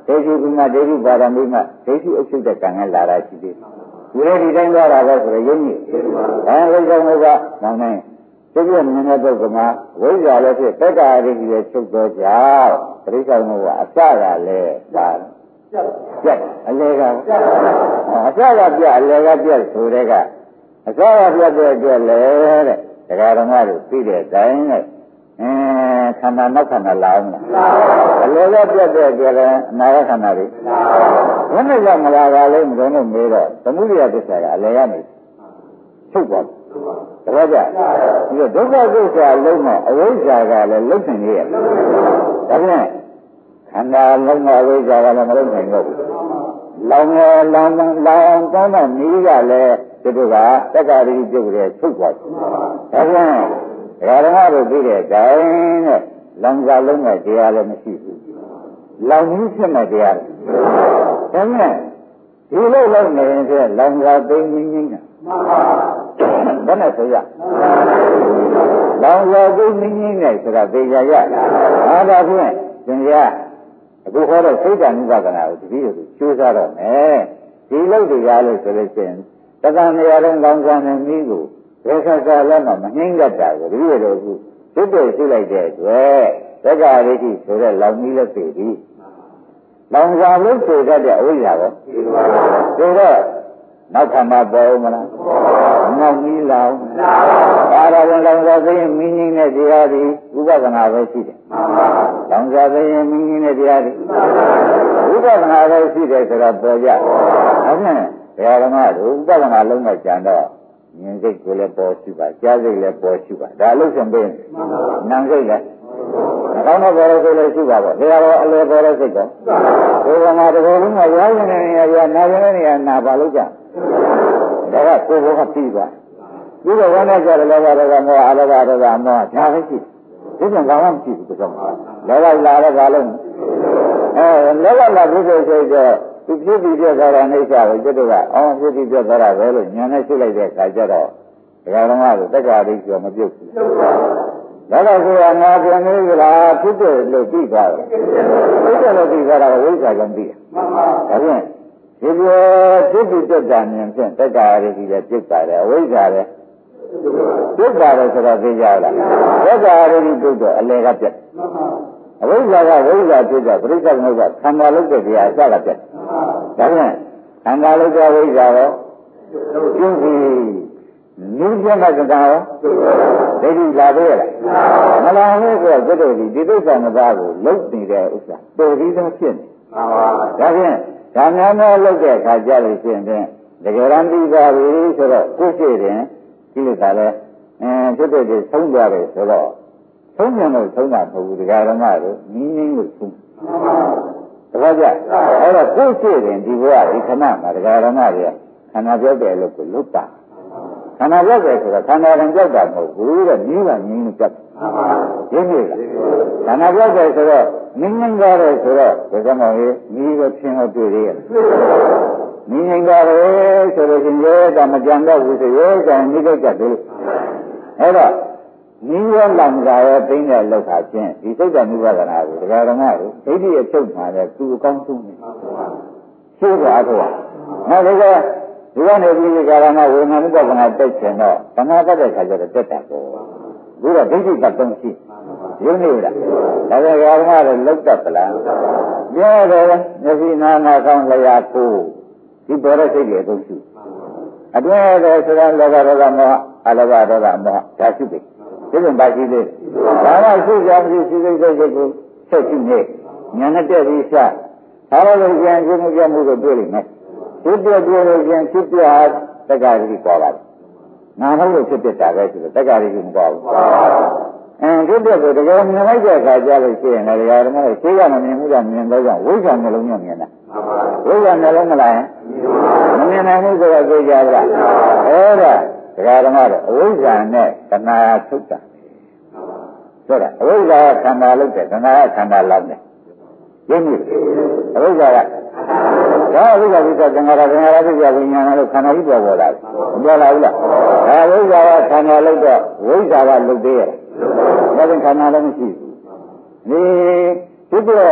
ဒိဋ္ဌိကဒိဋ္ဌိပါရမီမှာဒိဋ္ဌိအုပ်ချုပ်တဲ့ကံကလာတာရှိသေးတယ်ဒီလိုဒီတိုင်းသွားတာပဲဆိုတော့ယုံကြည်အဲဝိဇ္ဇာမုဂ္ဂနောင်နေသိပြမြင်တဲ့ပုဂ္ဂိုလ်မှာဝိဇ္ဇာလည်းဖြစ်တက္ကာရိကြီးရဲ့ချုပ်သောကြောင့်ပရိစ္ဆေမုဂ္ဂအစကလည်းပါပြတ်အလေကအစကပြတ်အလေကပြတ်ဆိုတဲ့ကအစကပြတ်တဲ့အတွက်လေတဲ့တရားဓမ္မတွေသိတဲ့အတိုင်းနဲ့အဲခန္ဓာနောက်ခန္ဓာလာအောင်လားအလေကပြတ်တဲ့အတွက်လည်းအနာဂတ်ခန္ဓာတွေဘယ်နဲ့ကြောင့်မလာတာလဲမလို့လို့မေးတော့သမုဒိယသစ္စာကအလေကနေချုပ်သွားတယ်ဒါကြပြီးတော့ဒုက္ခသစ္စာလုံးမှာအဝိဇ္ဇာကလည်းလုံးနေရဲ့ဒါဖြင့်ခန္ဓာလုံးမှာအဝိဇ္ဇာကလည်းမလုံးနိုင်တော့ဘူးလောင်လောင်လောင်လောင်ကောင်းတဲ့မိကလည်းဒီတို့ကတက္ကရာပြုတ်တယ်ချုပ်သွားတယ်ဒါဖြင့်ဒကာဓမ္မတို့သိတဲ့အတိုင်းနဲ့လောင်စာလုံးမဲ့တရားလည်းမရှိဘူးလောင်ကြီးဖြစ်မဲ့တရားလည်းဒါဖြင့်ဒီလိုလုံးနေရင်လောင်စာသိင်းကြီးကြီးဘယ်နဲ့ဆိုရလောင်စာသိင်းကြီးကြီးနဲ့ဆိုတာသိကြရအားဒါဖြင့်ရှင်ရအခုဟောတဲ့စိတ်ဓာတ်ဥပဒနာကိုတတိယကိုကျိုးစားတော့မယ်ဒီလို့တရားလို့ဆိုလို့ရှိရင်တက္ကနေရာလုံးလောင်စာနဲ့မိကိုဘယ်ခါကလည်းမနှိမ့်တတ်တာကိုတတိယတို့ခုစိတ်တွေရှိလိုက်တဲ့အတွက်သက္ကာရိတိဆိုတဲ့လောင်ကြီးလည်းသိပြီလောင်စာလို့ဆိုတတ်တဲ့အဝိဇ္ဇာကိုဆိုတော့နောက်ခန္ဓာပေါ်မလားနောက်ကြီးလောင်ဒါတော့လောင်စာသိရင်မင်းကြီးနဲ့တရားဒီဥပဒနာပဲရှိတယ်လောင်စာသိရင်မင်းကြီးနဲ့တရားဒီဥပဒနာပဲရှိတယ်ဆိုတော့ပေါ်ကြဒါဖြင့်ဘယ်ဓမ္မတို့ဥပဒနာလုံးနဲ့ကြံတော့ဉာဏ်စိတ်ကိုလည်းပေါ်ရှိပါကြားစိတ်လည်းပေါ်ရှိပါဒါအလို့ရှင်ပေးနာစိတ်လည်းအကောင်းတော့ပေါ်လို့ဆိုလို့ရှိပါပေါ့ဒါကတော့အလေပေါ်လို့စိတ်တော့ဘုရားမှာတကယ်လို့များရားရင်နေရနာရင်နေရနာပါလို့ကြဒါကကိုယ်ဘောကပြီးသွားပြီးတော့ဝမ်းနဲ့ကြတယ်လောဘဒေါသမောဟအလောဘဒေါသမောဟဒါပဲရှိဒီကံဘာမှမရှိဘူးကောလောဘလာတော့ဘာလို့အဲလောဘလာပြီးဆိုဆိုတော့ဒီဖြစ်ပြီးပြသွားတာအိဋ္ဌာကိုကျွတ်တော့အောင်းဖြစ်ပြီးပြသွားတာပဲလို့ညာနဲ့ရှိလိုက်တဲ့အခါကျတော့ဒကာတော်ကတက္ကရာဒိဋ္ဌိကမပြုတ်ဘူးဒါတော့ကိုယ်ကငါပြန်နေကြလားဖြစ်တယ်လို့ပြီးသွားတယ်ဖြစ်တယ်လို့ပြီးသွားတာကဝိဇ္ဇာကြောင့်ပြီးတယ်ဒါဖြင့်ဒီလိုဖြစ်ပြီးတက်တာမြင်ဖြင့်တက္ကရာဒိဋ္ဌိလည်းပြုတ်ပါတယ်အဝိဇ္ဇာလည်းပြုတ်ပါတယ်ဆိုတော့သိကြလားတက္ကရာဒိဋ္ဌိပြုတ်တော့အလေကပြတ်အဝိဇ္ဇာကဝိဇ္ဇာဖြစ်တော့ပြိဿကမုဂ္ဂခန္ဓာလုံးတဲ့တရားအစကပြတ်ဒါဖြင့်ခန္ဓာလုံးတဲ့ဝိဇ္ဇာရောပြုတ်ပြီလူကျမ်းကကံရောဒိဋ္ဌိလာသေးလားမလာဘူးဆိုတော့ကျွတ်တို့ဒီသိက္ခာမသားကိုလုတ်နေတဲ့ဥစ္စာပေါ်ပြီးသားဖြစ်နေဒါဖြင့်ဒါများများလုတ်တဲ့အခါကြလို့ရှိရင်တကယ်တမ်းပြီးသွားပြီဆိုတော့ကိုယ်ရှိတယ်ဒီလိုသာလဲအဲကျွတ်တို့ဆုံးသွားတယ်ဆိုတော့ဆုံးပြန်လို့ဆုံးတာမဟုတ်ဘူးဒကာဓမ္မတို့နင်းနင်းလို့ဆုံးတခါကြအဲ့တော့ကိုယ်ရှိတယ်ဒီဘဝဒီခဏမှာဒကာဓမ္မတွေကခန္ဓာပြောက်တယ်လို့ကိုလွတ်တာခန္ဓာပြောက်တယ်ဆိုတော့ခန္ဓာရင်ပြောက်တာမဟုတ်ဘူးတဲ့နည်းကနည်းနဲ့ပြောက်ရင်းနေလားခန္ဓာပြောက်တယ်ဆိုတော့နင်းနင်းကြတယ်ဆိုတော့ဒီကမောင်ကြီးနည်းပဲဖြစ်လို့တွေ့ရရဲ့နင်းနင်းကြတယ်ဆိုလို့ရှင်ရဲတာမကြံတော့ဘူးဆိုရဲကြံနည်းလိုက်ကြတယ်အဲ့တော့နိဝရဏကရောသိတဲ့လောက်တာချင်းဒီစိတ်တနိဝရဏကိုဒကာဓမ္မကိုဒိဋ္ဌိရဲ့ချုပ်မှာလဲသူအကောင်းဆုံးနေရှိကြအားထုတ်နောက်လည်းဒီကနေပြီးဒီကာရမဝေငါမှုပက္ခဏာတက်ချင်တော့သမာဓိတဲ့ခါကျတော့တက်တာပေါ့ဘုရားဒိဋ္ဌိကတုံးရှိရင်းနေလားဒါကြကာရမလည်းလောက်တတ်သလားပြောတယ်မျက်စိနာနာကောင်းလျာကိုဒီပေါ်တဲ့စိတ်တွေအသုံးရှိအတွဲတယ်ဆိုတော့လောဘဒေါသမောဟအလောဘဒေါသမောဟဒါရှိပြီဒီလိုပါရှိသေးဘာမှရှိကြမရှိရှိစိတ်စိတ်ကိုဆက်ရှိနေညာနဲ့တက်ပြီးစဒါတော့လည်းကျန်ကျမှုပြမှုကိုတွေ့လိမ့်မယ်ဖြစ်ပြတွေ့လို့ကျန်ဖြစ်ပြဟာတက္ကရာတိပေါ်လာတယ်ငါဟုတ်လို့ဖြစ်ပြတာပဲဆိုတော့တက္ကရာတိမပေါ်ဘူးအဲဖြစ်ပြကိုတကယ်မြင်လိုက်တဲ့အခါကျလို့ရှိရင်လည်းတရားဓမ္မကိုရှင်းရမမြင်ဘူးကမြင်တော့ကြောင့်ဝိဇ္ဇာနှလုံးနဲ့မြင်တာဝိဇ္ဇာနှလုံးမလားမမြင်နိုင်ဘူးဆိုတော့သိကြလားအဲ့ဒါတရားဓမ္မတော့အဝိဇ္ဇာနဲ့တဏှာထုတ်တာဆိုတော့အဝိဇ္ဇာခန္ဓာလုပ်တယ်တဏှာခန္ဓာလောက်တယ်ရင်းပြီအဝိဇ္ဇာကဒါအဝိဇ္ဇာကိစ္စသင်္ခါရသင်္ခါရကိစ္စဝိညာဏလို့ခန္ဓာကြီးပေါ်ပေါ်လာတယ်မပေါ်လာဘူးလားဒါဝိဇ္ဇာကခန္ဓာလုပ်တော့ဝိဇ္ဇာကလုပ်သေးရဲ့ဒါကခန္ဓာလည်းမရှိဘူးဒီဒီပြ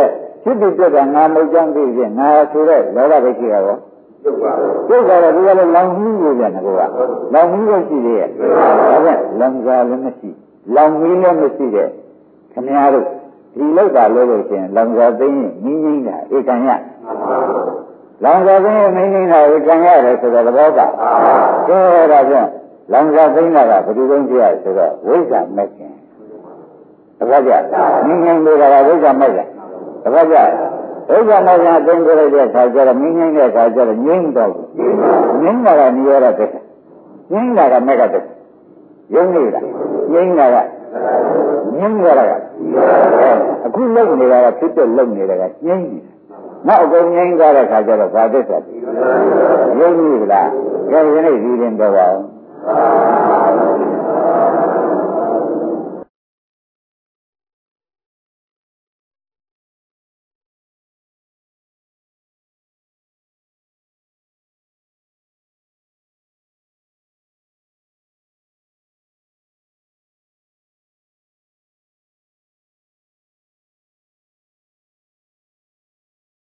ဖြစ်ပြီးပြတာငါမဟုတ်ကြောင်းသိဖြင့်ငါဆိုတဲ့လောဘဒိဋ္ဌိကတော့ကျုပ်ပါကျုပ်ကတော့ဒီကလည်းလောင်ကြီးကိုပြန်တယ်ကွာလောင်ကြီးကိုရှိသေးရဲ့ဒါပြန်လောင်စားလည်းမရှိလောင်ကြီးလည်းမရှိတဲ့ခင်ဗျားတို့ဒီလောက်တာလို့လို့ရှင်လောင်စားသိရင်ငင်းငင်းတာဧကံရလောင်စားသိရင်ငင်းငင်းတာဧကံရတယ်ဆိုတော့သဘောပါကဲဒါပြန်လောင်စားသိတာကဘယ်လိုလုပ်ကြရဆိုတော့ဝိဇ္ဇာမဲ့ခင်သဘောကျငင်းငင်းလို့ကဝိဇ္ဇာမဲ့တယ်သဘောကျဒုက္ခမောဟအသိကြရတဲ့ခါကျတော့ငင်းငင်းတဲ့ခါကျတော့ငင်းတော့ငင်းတာကနိရောဓသစ္စာငင်းတာကမေဃသစ္စာယုံနေတာငင်းတာကငင်းရတာကအခုလုံနေတာကဖြစ်တဲ့လုံနေတာကငင်းနေတာနောက်အကုန်ငင်းသွားတဲ့ခါကျတော့ဘာသစ္စာယုံနေလားကြည့်ရနေဒီရင်တော့ပါ